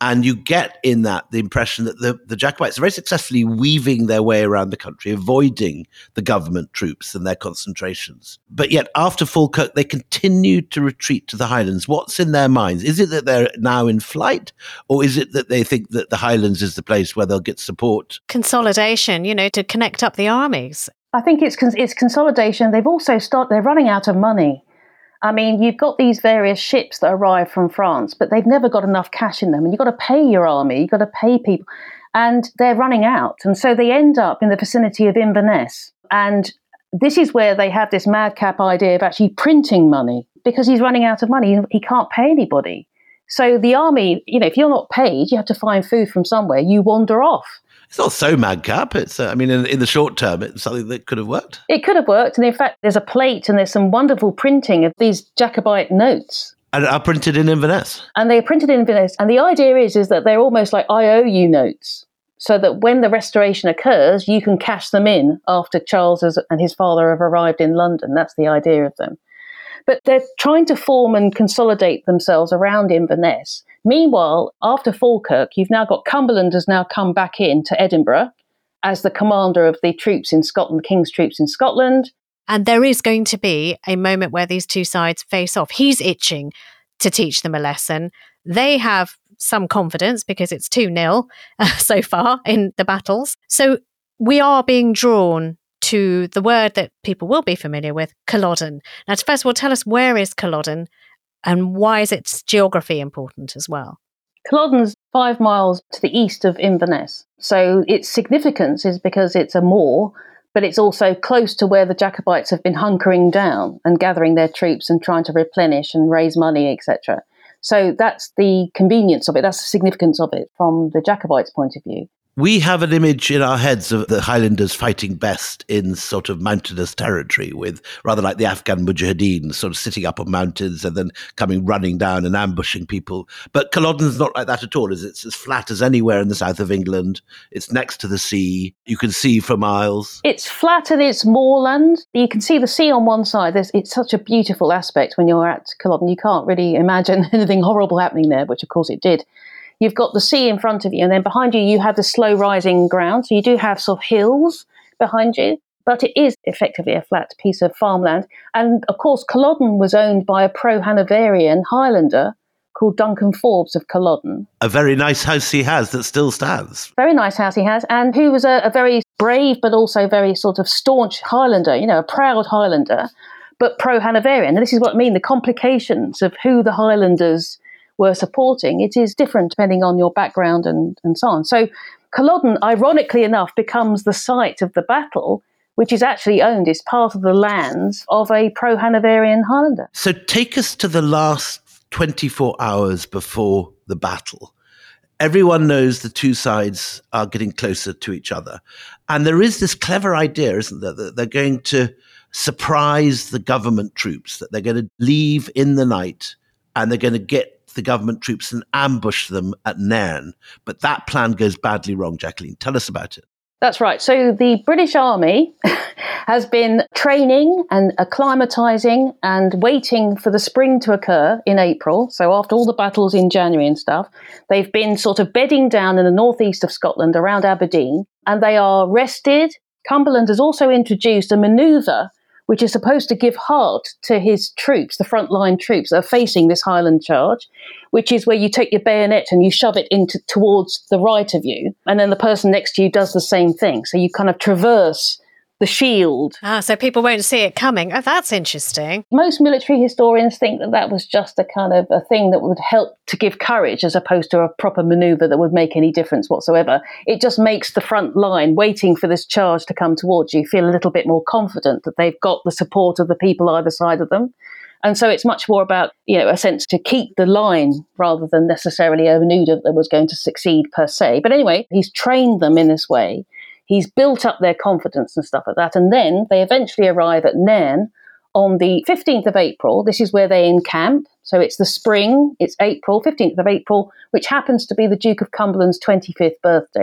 And you get in that the impression that the, the Jacobites are very successfully weaving their way around the country, avoiding the government troops and their concentrations. But yet after Falkirk, they continued to retreat to the Highlands. What's in their minds? Is it that they're now in flight, or is it that they think that the Highlands is the place where they'll get support? Consolidation, you know, to connect up the armies. I think it's it's consolidation. They've also started, they're running out of money. I mean, you've got these various ships that arrive from France, but they've never got enough cash in them. And you've got to pay your army, you've got to pay people. And they're running out. And so they end up in the vicinity of Inverness. And this is where they have this madcap idea of actually printing money, because he's running out of money. He can't pay anybody. So the army, you know, if you're not paid, you have to find food from somewhere. You wander off. It's not so madcap. It's, uh, I mean, in, in the short term, it's something that could have worked. It could have worked. And in fact, there's a plate and there's some wonderful printing of these Jacobite notes. And are printed in Inverness. And they're printed in Inverness. And the idea is, is that they're almost like I O U notes, so that when the restoration occurs, you can cash them in after Charles has, and his father have arrived in London. That's the idea of them. But they're trying to form and consolidate themselves around Inverness. Meanwhile, after Falkirk, you've now got Cumberland has now come back in to Edinburgh as the commander of the troops in Scotland, King's troops in Scotland. And there is going to be a moment where these two sides face off. He's itching to teach them a lesson. They have some confidence because it's two nil uh, so far in the battles. So we are being drawn to the word that people will be familiar with, Culloden. Now, first of all, tell us, where is Culloden and why is its geography important as well? Culloden's five miles to the east of Inverness. So its significance is because it's a moor, but it's also close to where the Jacobites have been hunkering down and gathering their troops and trying to replenish and raise money, et cetera. So that's the convenience of it. That's the significance of it from the Jacobites' point of view. We have an image in our heads of the Highlanders fighting best in sort of mountainous territory, with rather like the Afghan Mujahideen, sort of sitting up on mountains and then coming running down and ambushing people. But Culloden's not like that at all, is it? It's as flat as anywhere in the south of England. It's next to the sea. You can see for miles. It's flat and it's moorland. You can see the sea on one side. There's, it's such a beautiful aspect when you're at Culloden. You can't really imagine anything horrible happening there, which of course it did. You've got the sea in front of you, and then behind you, you have the slow rising ground. So you do have sort of hills behind you, but it is effectively a flat piece of farmland. And of course, Culloden was owned by a pro-Hanoverian Highlander called Duncan Forbes of Culloden. A very nice house he has that still stands. Very nice house he has, and who was a, a very brave, but also very sort of staunch Highlander, you know, a proud Highlander, but pro-Hanoverian. And this is what I mean, the complications of who the Highlanders were supporting. It is different depending on your background and, and so on. So Culloden, ironically enough, becomes the site of the battle, which is actually owned, is part of the lands of a pro-Hanoverian Highlander. So take us to the last twenty-four hours before the battle. Everyone knows the two sides are getting closer to each other. And there is this clever idea, isn't there, that they're going to surprise the government troops, that they're going to leave in the night and they're going to get the government troops and ambush them at Nairn. But that plan goes badly wrong, Jacqueline. Tell us about it. That's right. So the British Army has been training and acclimatising and waiting for the spring to occur in April. So after all the battles in January and stuff, they've been sort of bedding down in the northeast of Scotland around Aberdeen, and they are rested. Cumberland has also introduced a manoeuvre which is supposed to give heart to his troops, the frontline troops that are facing this Highland charge, which is where you take your bayonet and you shove it into towards the right of you, and then the person next to you does the same thing. So you kind of traverse the shield. Ah, so people won't see it coming. Oh, that's interesting. Most military historians think that that was just a kind of a thing that would help to give courage as opposed to a proper manoeuvre that would make any difference whatsoever. It just makes the front line waiting for this charge to come towards you feel a little bit more confident that they've got the support of the people either side of them. And so it's much more about, you know, a sense to keep the line rather than necessarily a manoeuvre that was going to succeed per se. But anyway, he's trained them in this way. He's built up their confidence and stuff like that. And then they eventually arrive at Nairn on the fifteenth of April. This is where they encamp. So it's the spring, it's April, fifteenth of April, which happens to be the Duke of Cumberland's twenty-fifth birthday.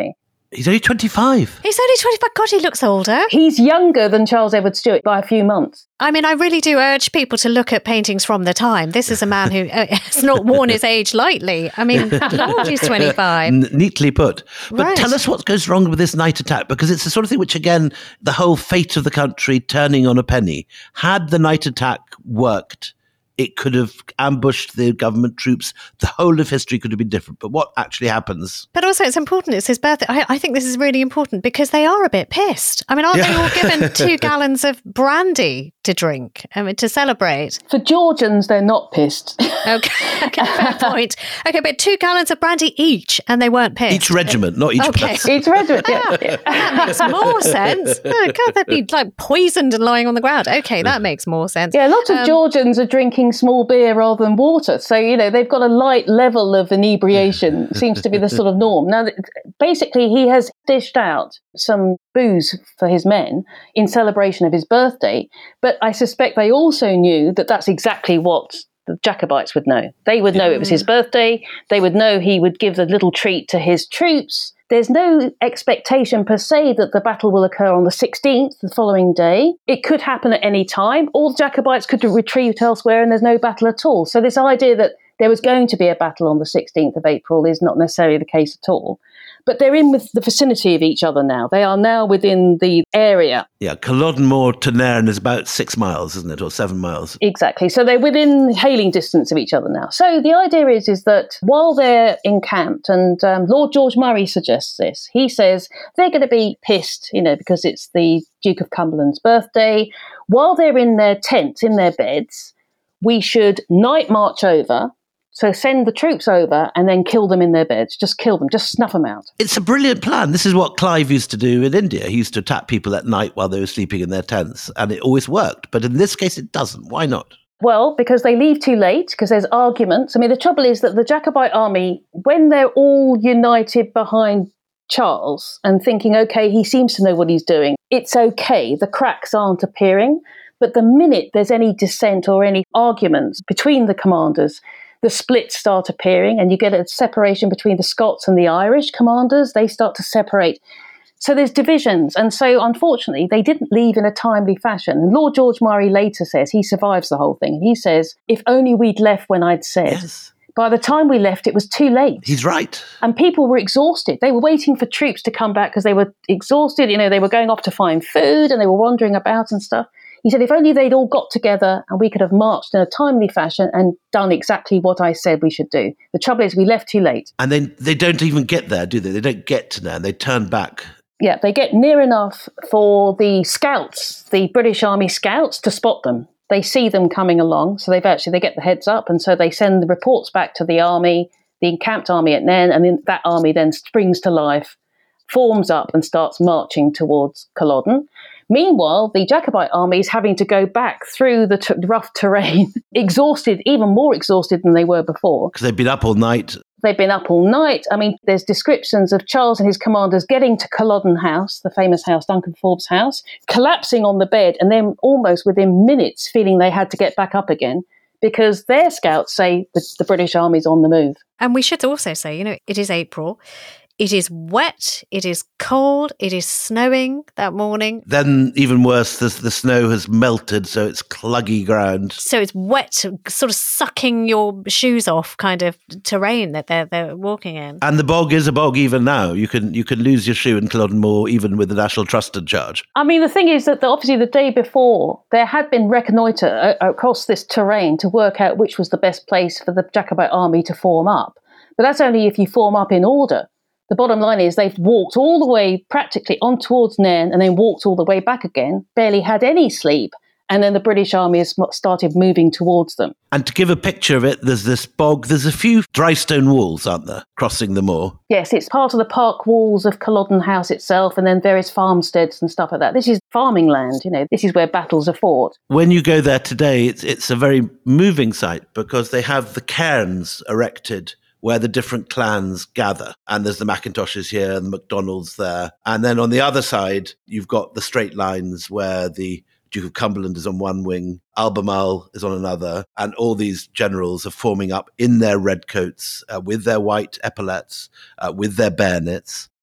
He's only twenty-five. He's only twenty-five. God, he looks older. He's younger than Charles Edward Stuart by a few months. I mean, I really do urge people to look at paintings from the time. This is a man who uh, has not worn his age lightly. I mean, Lord, he's twenty-five. N- neatly put. But Right. tell us what goes wrong with this night attack, because it's the sort of thing which, again, the whole fate of the country turning on a penny. Had the night attack worked, it could have ambushed the government troops. The whole of history could have been different. But what actually happens? But also, it's important. It's his birthday. I, I think this is really important because they are a bit pissed. I mean, aren't they Yeah. all given two gallons of brandy to drink? I mean, to celebrate. For Georgians, they're not pissed. Okay, okay, fair point. Okay, but two gallons of brandy each, and they weren't pissed. Each regiment, not each Okay. person. Each regiment, yeah. yeah. That makes more sense. Oh, God, they'd be like poisoned and lying on the ground. Okay, that makes more sense. Yeah, lots of Um, Georgians are drinking small beer rather than water. So, you know, they've got a light level of inebriation, seems to be the sort of norm. Now, basically, he has dished out some booze for his men in celebration of his birthday. But I suspect they also knew that that's exactly what the Jacobites would know. They would know it was his birthday. They would know he would give a little treat to his troops. There's no expectation per se that the battle will occur on the sixteenth, the following day. It could happen at any time. All the Jacobites could retreat elsewhere and there's no battle at all. So this idea that there was going to be a battle on the sixteenth of April is not necessarily the case at all. But they're in with the vicinity of each other now. They are now within the area. Yeah, Culloden Moor to Nairn is about six miles, isn't it, or seven miles? Exactly. So they're within hailing distance of each other now. So the idea is, is that while they're encamped, and um, Lord George Murray suggests this, he says they're going to be pissed, you know, because it's the Duke of Cumberland's birthday. While they're in their tents, in their beds, we should night march over. So send the troops over and then kill them in their beds. Just kill them. Just snuff them out. It's a brilliant plan. This is what Clive used to do in India. He used to attack people at night while they were sleeping in their tents, and it always worked. But in this case, it doesn't. Why not? Well, because they leave too late, because there's arguments. I mean, the trouble is that the Jacobite army, when they're all united behind Charles and thinking, okay, he seems to know what he's doing, it's okay. The cracks aren't appearing. But the minute there's any dissent or any arguments between the commanders, the splits start appearing and you get a separation between the Scots and the Irish commanders. They start to separate. So there's divisions. And so, unfortunately, they didn't leave in a timely fashion. And Lord George Murray later says, he survives the whole thing. And he says, if only we'd left when I'd said. Yes. By the time we left, it was too late. He's right. And people were exhausted. They were waiting for troops to come back because they were exhausted. You know, they were going off to find food and they were wandering about and stuff. He said, if only they'd all got together and we could have marched in a timely fashion and done exactly what I said we should do. The trouble is we left too late. And they they don't even get there, do they? They don't get to Nairn. They turn back. Yeah, they get near enough for the scouts, the British Army scouts, to spot them. They see them coming along, so they've actually, they get the heads up, and so they send the reports back to the army, the encamped army at Nairn, and then that army then springs to life, forms up and starts marching towards Culloden. Meanwhile, the Jacobite army is having to go back through the t- rough terrain, exhausted, even more exhausted than they were before. Because they've been up all night. They've been up all night. I mean, there's descriptions of Charles and his commanders getting to Culloden House, the famous house, Duncan Forbes' house, collapsing on the bed, and then almost within minutes feeling they had to get back up again because their scouts say that the British Army's on the move. And we should also say, you know, it is April. It is wet, it is cold, it is snowing that morning. Then, even worse, the, the snow has melted, so it's cluggy ground. So it's wet, sort of sucking your shoes off kind of terrain that they're, they're walking in. And the bog is a bog even now. You can you can lose your shoe in Culloden Moor even with the National Trust in charge. I mean, the thing is that the, obviously the day before, there had been reconnoitre uh, across this terrain to work out which was the best place for the Jacobite army to form up. But that's only if you form up in order. The bottom line is they've walked all the way practically on towards Nairn and then walked all the way back again, barely had any sleep, and then the British army has started moving towards them. And to give a picture of it, there's this bog, there's a few dry stone walls, aren't there, crossing the moor? Yes, it's part of the park walls of Culloden House itself and then various farmsteads and stuff like that. This is farming land, you know, this is where battles are fought. When you go there today, it's, it's a very moving sight because they have the cairns erected where the different clans gather. And there's the Macintoshes here and the MacDonalds there. And then on the other side, you've got the straight lines where the Duke of Cumberland is on one wing, Albemarle is on another, and all these generals are forming up in their red coats, uh, with their white epaulets, uh, with their bayonets.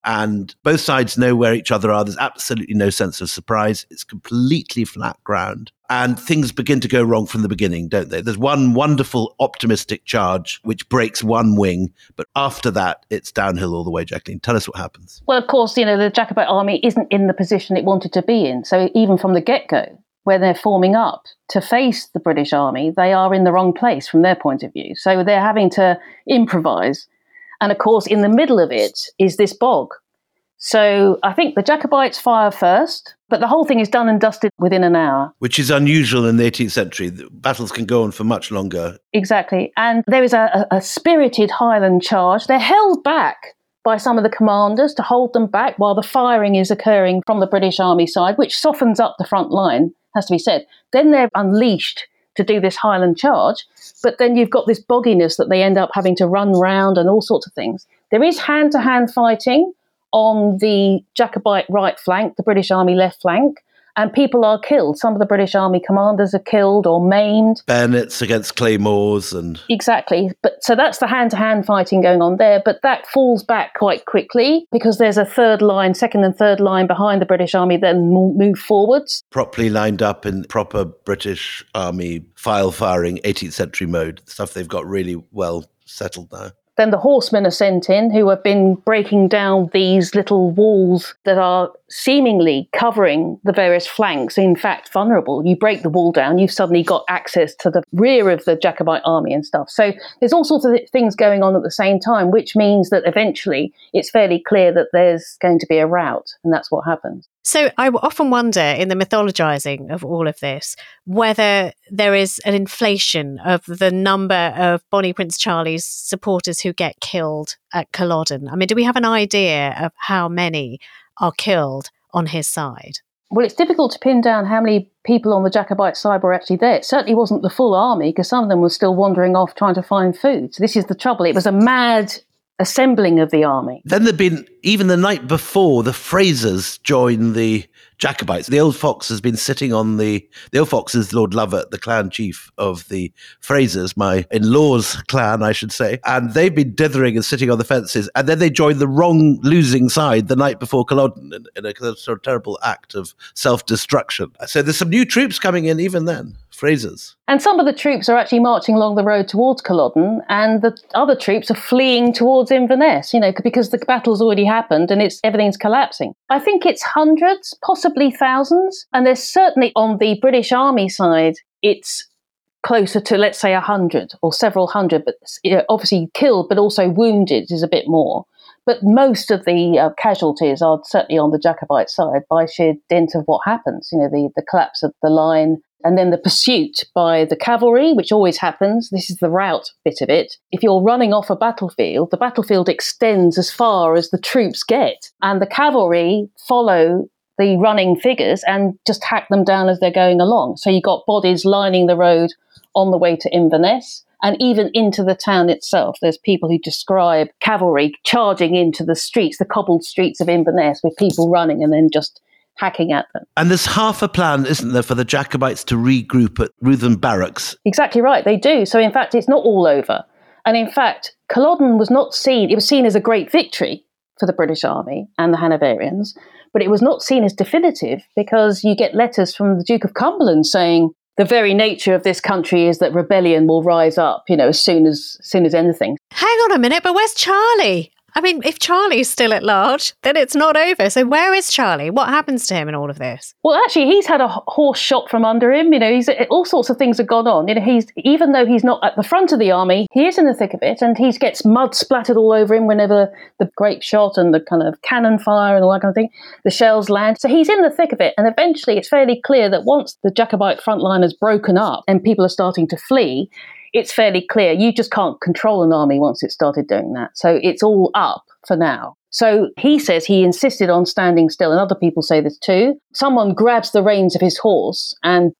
and both sides know where each other are. There's absolutely no sense of surprise. It's completely flat ground. And things begin to go wrong from the beginning, don't they? There's one wonderful optimistic charge which breaks one wing, but after that, it's downhill all the way. Jacqueline, tell us what happens. Well, of course, you know, the Jacobite army isn't in the position it wanted to be in. So even from the get-go, where they're forming up to face the British army, they are in the wrong place from their point of view. So they're having to improvise. And of course, in the middle of it is this bog. So I think the Jacobites fire first, but the whole thing is done and dusted within an hour. Which is unusual in the eighteenth century. Battles can go on for much longer. Exactly. And there is a, a spirited Highland charge. They're held back by some of the commanders to hold them back while the firing is occurring from the British army side, which softens up the front line, has to be said. Then they're unleashed to do this Highland charge, but then you've got this bogginess that they end up having to run round and all sorts of things. There is hand-to-hand fighting on the Jacobite right flank, the British army left flank, and people are killed. Some of the British army commanders are killed or maimed. Bayonets against claymores and... Exactly. But so that's the hand-to-hand fighting going on there, but that falls back quite quickly because there's a third line, second and third line behind the British army then move forwards. Properly lined up in proper British army file-firing eighteenth century mode, stuff they've got really well settled now. Then the horsemen are sent in who have been breaking down these little walls that are seemingly covering the various flanks, in fact vulnerable. You break the wall down, you've suddenly got access to the rear of the Jacobite army and stuff. So there's all sorts of things going on at the same time, which means that eventually it's fairly clear that there's going to be a rout, and that's what happens. So I often wonder in the mythologizing of all of this, whether there is an inflation of the number of Bonnie Prince Charlie's supporters who get killed at Culloden. I mean, do we have an idea of how many are killed on his side? Well, it's difficult to pin down how many people on the Jacobite side were actually there. It certainly wasn't the full army, because some of them were still wandering off trying to find food. So this is the trouble. It was a mad assembling of the army. Then there'd been, even the night before, the Frasers joined the Jacobites. The old fox has been sitting on the... The old fox is Lord Lovat, the clan chief of the Frasers, my in-law's clan, I should say. And they've been dithering and sitting on the fences. And then they joined the wrong losing side the night before Culloden in, in a sort of terrible act of self-destruction. So there's some new troops coming in even then, Frasers. And some of the troops are actually marching along the road towards Culloden, and the other troops are fleeing towards Inverness, you know, because the battle's already happened and it's everything's collapsing. I think it's hundreds, possibly thousands, and there's certainly on the British Army side, it's closer to, let's say, a hundred or several hundred, but you know, obviously killed, but also wounded is a bit more. But most of the uh, casualties are certainly on the Jacobite side by sheer dint of what happens, you know, the, the collapse of the line, and then the pursuit by the cavalry, which always happens. This is the rout bit of it. If you're running off a battlefield, the battlefield extends as far as the troops get, and the cavalry follow the running figures and just hack them down as they're going along. So you've got bodies lining the road on the way to Inverness, and even into the town itself. There's people who describe cavalry charging into the streets, the cobbled streets of Inverness, with people running and then just hacking at them. And there's half a plan, isn't there, for the Jacobites to regroup at Ruthven Barracks? Exactly right, they do. So in fact, it's not all over. And in fact, Culloden was not seen, it was seen as a great victory for the British Army and the Hanoverians, but it was not seen as definitive, because you get letters from the Duke of Cumberland saying the very nature of this country is that rebellion will rise up, you know, as soon as, as soon as anything. Hang on a minute, but where's Charlie? I mean, if Charlie's still at large, then it's not over. So where is Charlie? What happens to him in all of this? Well, actually, he's had a horse shot from under him. You know, he's all sorts of things have gone on. You know, he's even though he's not at the front of the army, he is in the thick of it, and he gets mud splattered all over him whenever the grape shot and the kind of cannon fire and all that kind of thing, the shells land. So he's in the thick of it, and eventually, it's fairly clear that once the Jacobite front line has broken up and people are starting to flee, it's fairly clear you just can't control an army once it's started doing that. So it's all up for now. So he says he insisted on standing still, and other people say this too. Someone grabs the reins of his horse and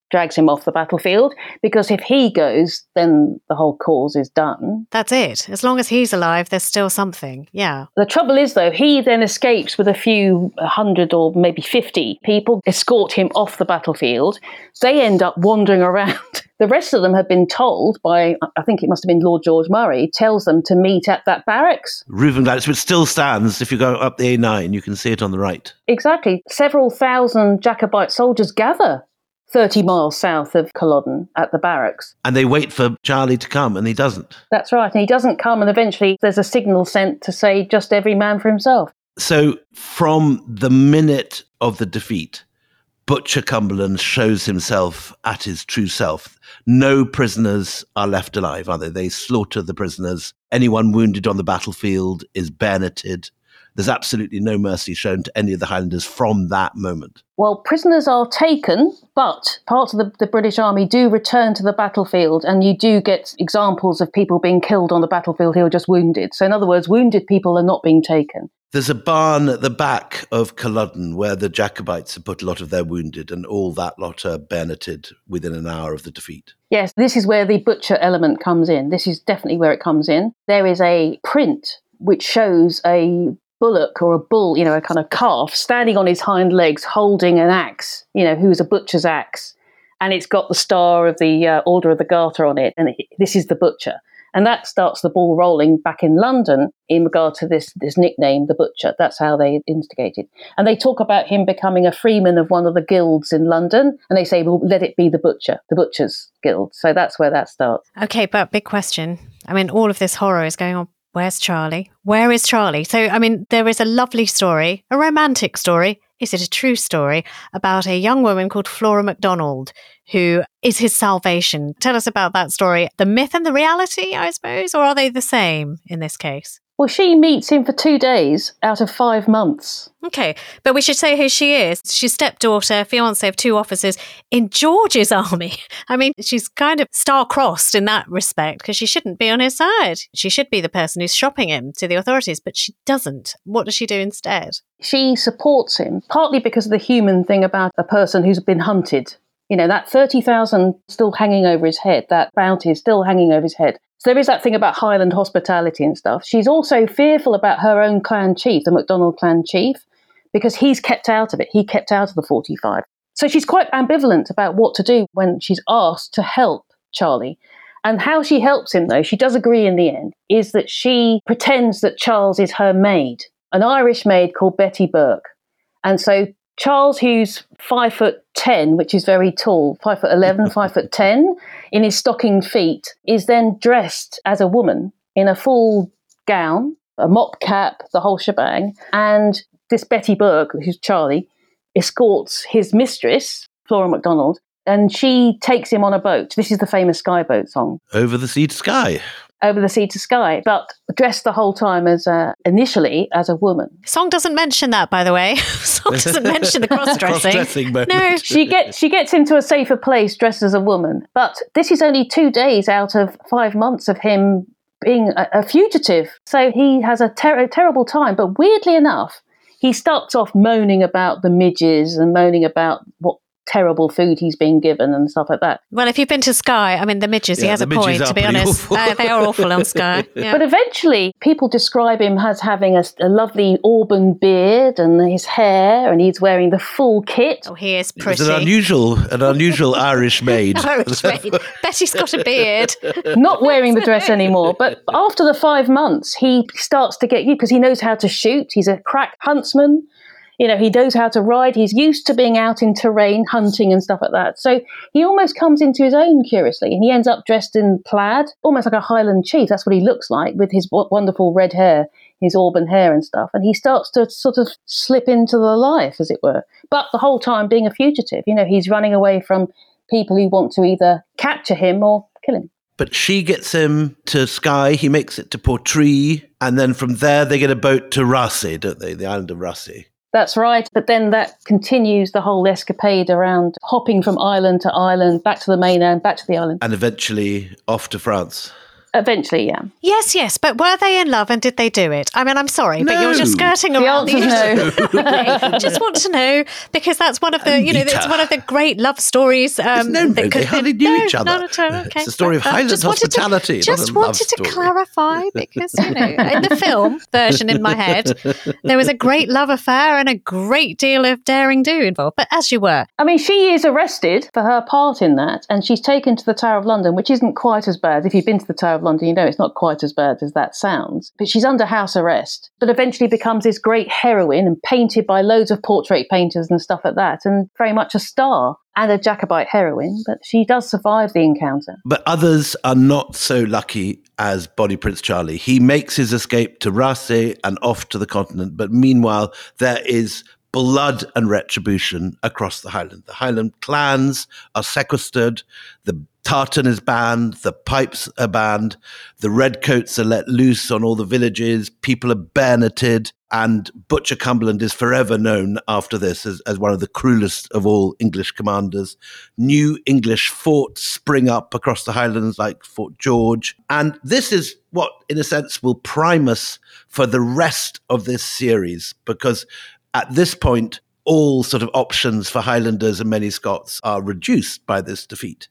drags him off the battlefield, because if he goes, then the whole cause is done. That's it. As long as he's alive, there's still something. Yeah. The trouble is, though, he then escapes with a few hundred or maybe fifty people, escort him off the battlefield. They end up wandering around. The rest of them have been told by, I think it must have been Lord George Murray, tells them to meet at that barracks. Reuvenglans, which still stands. If you go up the A nine, you can see it on the right. Exactly. Several thousand Jacobite soldiers gather thirty miles south of Culloden at the barracks. And they wait for Charlie to come, and he doesn't. That's right. And he doesn't come, and eventually there's a signal sent to say just every man for himself. So from the minute of the defeat, Butcher Cumberland shows himself at his true self. No prisoners are left alive, are they? They slaughter the prisoners. Anyone wounded on the battlefield is bayoneted. There's absolutely no mercy shown to any of the Highlanders from that moment. Well, prisoners are taken, but parts of the, the British Army do return to the battlefield, and you do get examples of people being killed on the battlefield who are just wounded. So in other words, wounded people are not being taken. There's a barn at the back of Culloden where the Jacobites have put a lot of their wounded, and all that lot are bayoneted within an hour of the defeat. Yes, this is where the butcher element comes in. This is definitely where it comes in. There is a print which shows a bullock or a bull, you know, a kind of calf, standing on his hind legs holding an axe, you know, who's a butcher's axe. And it's got the star of the uh, Order of the Garter on it. And it, this is the butcher. And that starts the ball rolling back in London in regard to this, this nickname, the Butcher. That's how they instigated. And they talk about him becoming a freeman of one of the guilds in London. And they say, well, let it be the Butcher, the Butchers Guild. So that's where that starts. Okay, but big question. I mean, all of this horror is going on. Where's Charlie? Where is Charlie? So, I mean, there is a lovely story, a romantic story. Is it a true story about a young woman called Flora MacDonald, who is his salvation? Tell us about that story. The myth and the reality, I suppose, or are they the same in this case? Well, she meets him for two days out of five months. Okay, but we should say who she is. She's stepdaughter, fiancée of two officers in George's army. I mean, she's kind of star-crossed in that respect because she shouldn't be on his side. She should be the person who's shopping him to the authorities, but she doesn't. What does she do instead? She supports him, partly because of the human thing about a person who's been hunted. You know, that thirty thousand still hanging over his head, that bounty is still hanging over his head. So there is that thing about Highland hospitality and stuff. She's also fearful about her own clan chief, the MacDonald clan chief, because he's kept out of it. He kept out of the forty-five. So she's quite ambivalent about what to do when she's asked to help Charlie. And how she helps him, though, she does agree in the end, is that she pretends that Charles is her maid, an Irish maid called Betty Burke. And so Charles, who's five foot ten, which is very tall, five foot eleven, five foot ten, in his stocking feet, is then dressed as a woman in a full gown, a mop cap, the whole shebang. And this Betty Burke, who's Charlie, escorts his mistress, Flora MacDonald, and she takes him on a boat. This is the famous Skyboat song. Over the Sea to Sky. Over the Sea to Sky, but dressed the whole time as a, initially as a woman. Song doesn't mention that, by the way. Song doesn't mention the cross-dressing. Cross-dressing moment. No, she gets she gets him to a safer place dressed as a woman. But this is only two days out of five months of him being a, a fugitive. So he has a ter- terrible time. But weirdly enough, he starts off moaning about the midges and moaning about what terrible food he's being given and stuff like that. Well, if you've been to Skye, I mean, the midges, yeah, he has a point, to be honest. Uh, they are awful on Skye. Yeah. But eventually, people describe him as having a, a lovely auburn beard and his hair, and he's wearing the full kit. Oh, he is pretty. It's an unusual, an unusual Irish maid. Irish maid. Betty's got a beard. Not wearing the dress anymore. But after the five months, he starts to get used, because he knows how to shoot. He's a crack huntsman. You know, he knows how to ride. He's used to being out in terrain, hunting and stuff like that. So he almost comes into his own, curiously. And he ends up dressed in plaid, almost like a Highland chief. That's what he looks like, with his wonderful red hair, his auburn hair and stuff. And he starts to sort of slip into the life, as it were. But the whole time being a fugitive. You know, he's running away from people who want to either capture him or kill him. But she gets him to Skye, he makes it to Portree, and then from there they get a boat to Raasay, don't they? The island of Raasay. That's right. But then that continues the whole escapade around hopping from island to island, back to the mainland, back to the island. And eventually off to France. Eventually, yeah. Yes, yes, but were they in love and did they do it? I mean, I'm sorry, no. but you're just skirting the around the answer's no. okay. Just want to know, because that's one of the, you know, Anita. it's one of the great love stories. Um, no, no, that could they hardly be, knew no, each other. Not at all, okay. It's a story of Uh, Highland just wanted to- hospitality, Just not a love wanted to story. clarify, because, you know, in the film version in my head, there was a great love affair and a great deal of daring do involved. But as you were. I mean, she is arrested for her part in that, and she's taken to the Tower of London, which isn't quite as bad. If you've been to the Tower of London, you know it's not quite as bad as that sounds. But she's under house arrest, but eventually becomes this great heroine and painted by loads of portrait painters and stuff like that, and very much a star and a Jacobite heroine. But she does survive the encounter. But others are not so lucky as Bonnie Prince Charlie. He makes his escape to Raasay and off to the continent. But meanwhile, there is blood and retribution across the Highland. The Highland clans are sequestered. The tartan is banned. The pipes are banned. The redcoats are let loose on all the villages. People are bayoneted. And Butcher Cumberland is forever known after this as, as one of the cruelest of all English commanders. New English forts spring up across the Highlands like Fort George. And this is what, in a sense, will prime us for the rest of this series, because at this point, all sort of options for Highlanders and many Scots are reduced by this defeat.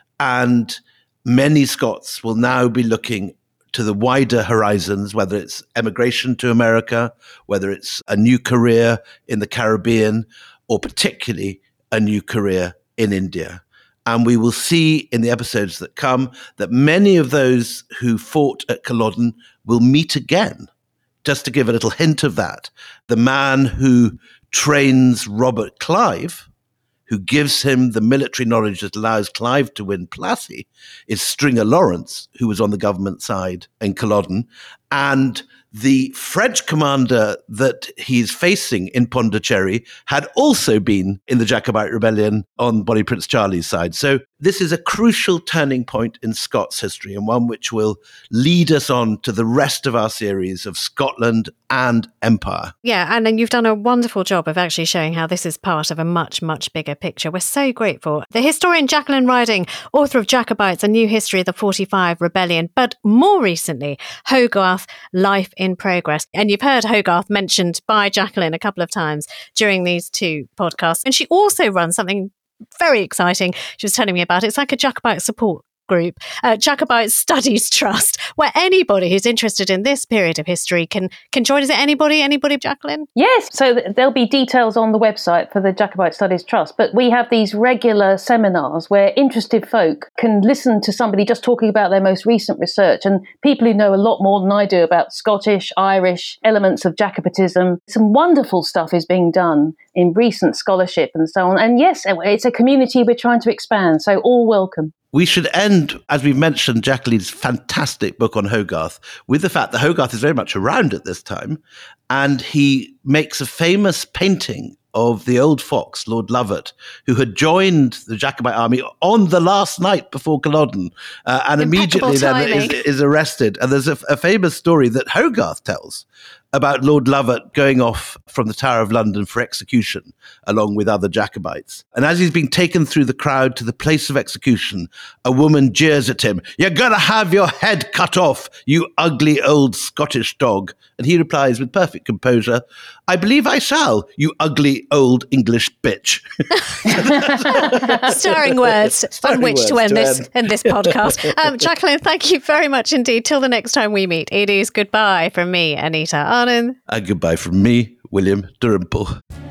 And many Scots will now be looking to the wider horizons, whether it's emigration to America, whether it's a new career in the Caribbean, or particularly a new career in India. And we will see in the episodes that come that many of those who fought at Culloden will meet again. Just to give a little hint of that, the man who trains Robert Clive, who gives him the military knowledge that allows Clive to win Plassey, is Stringer Lawrence, who was on the government side in Culloden. And the French commander that he's facing in Pondicherry had also been in the Jacobite rebellion on Bonnie Prince Charlie's side. So this is a crucial turning point in Scots history, and one which will lead us on to the rest of our series of Scotland and Empire. Yeah, and then you've done a wonderful job of actually showing how this is part of a much, much bigger picture. We're so grateful. The historian Jacqueline Riding, author of Jacobites, A New History of the forty-five Rebellion, but more recently, Hogarth, Life in Progress. And you've heard Hogarth mentioned by Jacqueline a couple of times during these two podcasts. And she also runs something very exciting. She was telling me about it. It's like a Jacobite support group, uh, Jacobite Studies Trust, where anybody who's interested in this period of history can can join. Is it anybody, anybody, Jacqueline? Yes, so th- there'll be details on the website for the Jacobite Studies Trust, but we have these regular seminars where interested folk can listen to somebody just talking about their most recent research, and people who know a lot more than I do about Scottish, Irish, elements of Jacobitism. Some wonderful stuff is being done in recent scholarship and so on. And yes, it's a community we're trying to expand, so all welcome. We should end, as we've mentioned, Jacqueline's fantastic book on Hogarth, with the fact that Hogarth is very much around at this time, and he makes a famous painting of the old fox, Lord Lovat, who had joined the Jacobite army on the last night before Culloden, uh, and Impeccable immediately then is, is arrested. And there's a, a famous story that Hogarth tells about Lord Lovat going off from the Tower of London for execution, along with other Jacobites. And as he's being taken through the crowd to the place of execution, a woman jeers at him, "You're going to have your head cut off, you ugly old Scottish dog." And he replies with perfect composure, "I believe I shall, you ugly old English bitch." Stirring words Stirring on which words to end to this end. in this podcast. Um, Jacqueline, thank you very much indeed. Till the next time we meet, it is goodbye from me, Anita Arnon. And goodbye from me, William Dalrymple.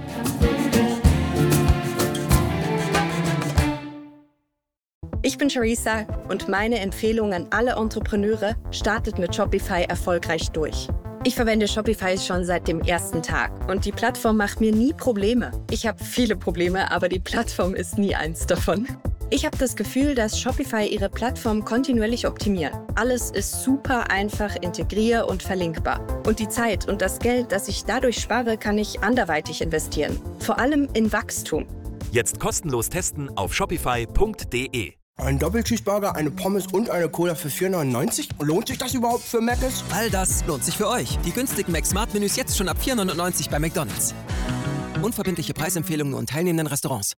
Ich bin Charissa und meine Empfehlung an alle Entrepreneure: startet mit Shopify erfolgreich durch. Ich verwende Shopify schon seit dem ersten Tag und die Plattform macht mir nie Probleme. Ich habe viele Probleme, aber die Plattform ist nie eins davon. Ich habe das Gefühl, dass Shopify ihre Plattform kontinuierlich optimiert. Alles ist super einfach integrier- und verlinkbar. Und die Zeit und das Geld, das ich dadurch spare, kann ich anderweitig investieren. Vor allem in Wachstum. Jetzt kostenlos testen auf shopify punkt de. Ein Doppelcheeseburger, eine Pommes und eine Cola für vier neunundneunzig? Lohnt sich das überhaupt für Mc's? All das lohnt sich für euch. Die günstigen Mac-Smart-Menüs jetzt schon ab vier neunundneunzig bei McDonald's. Unverbindliche Preisempfehlungen und teilnehmenden Restaurants.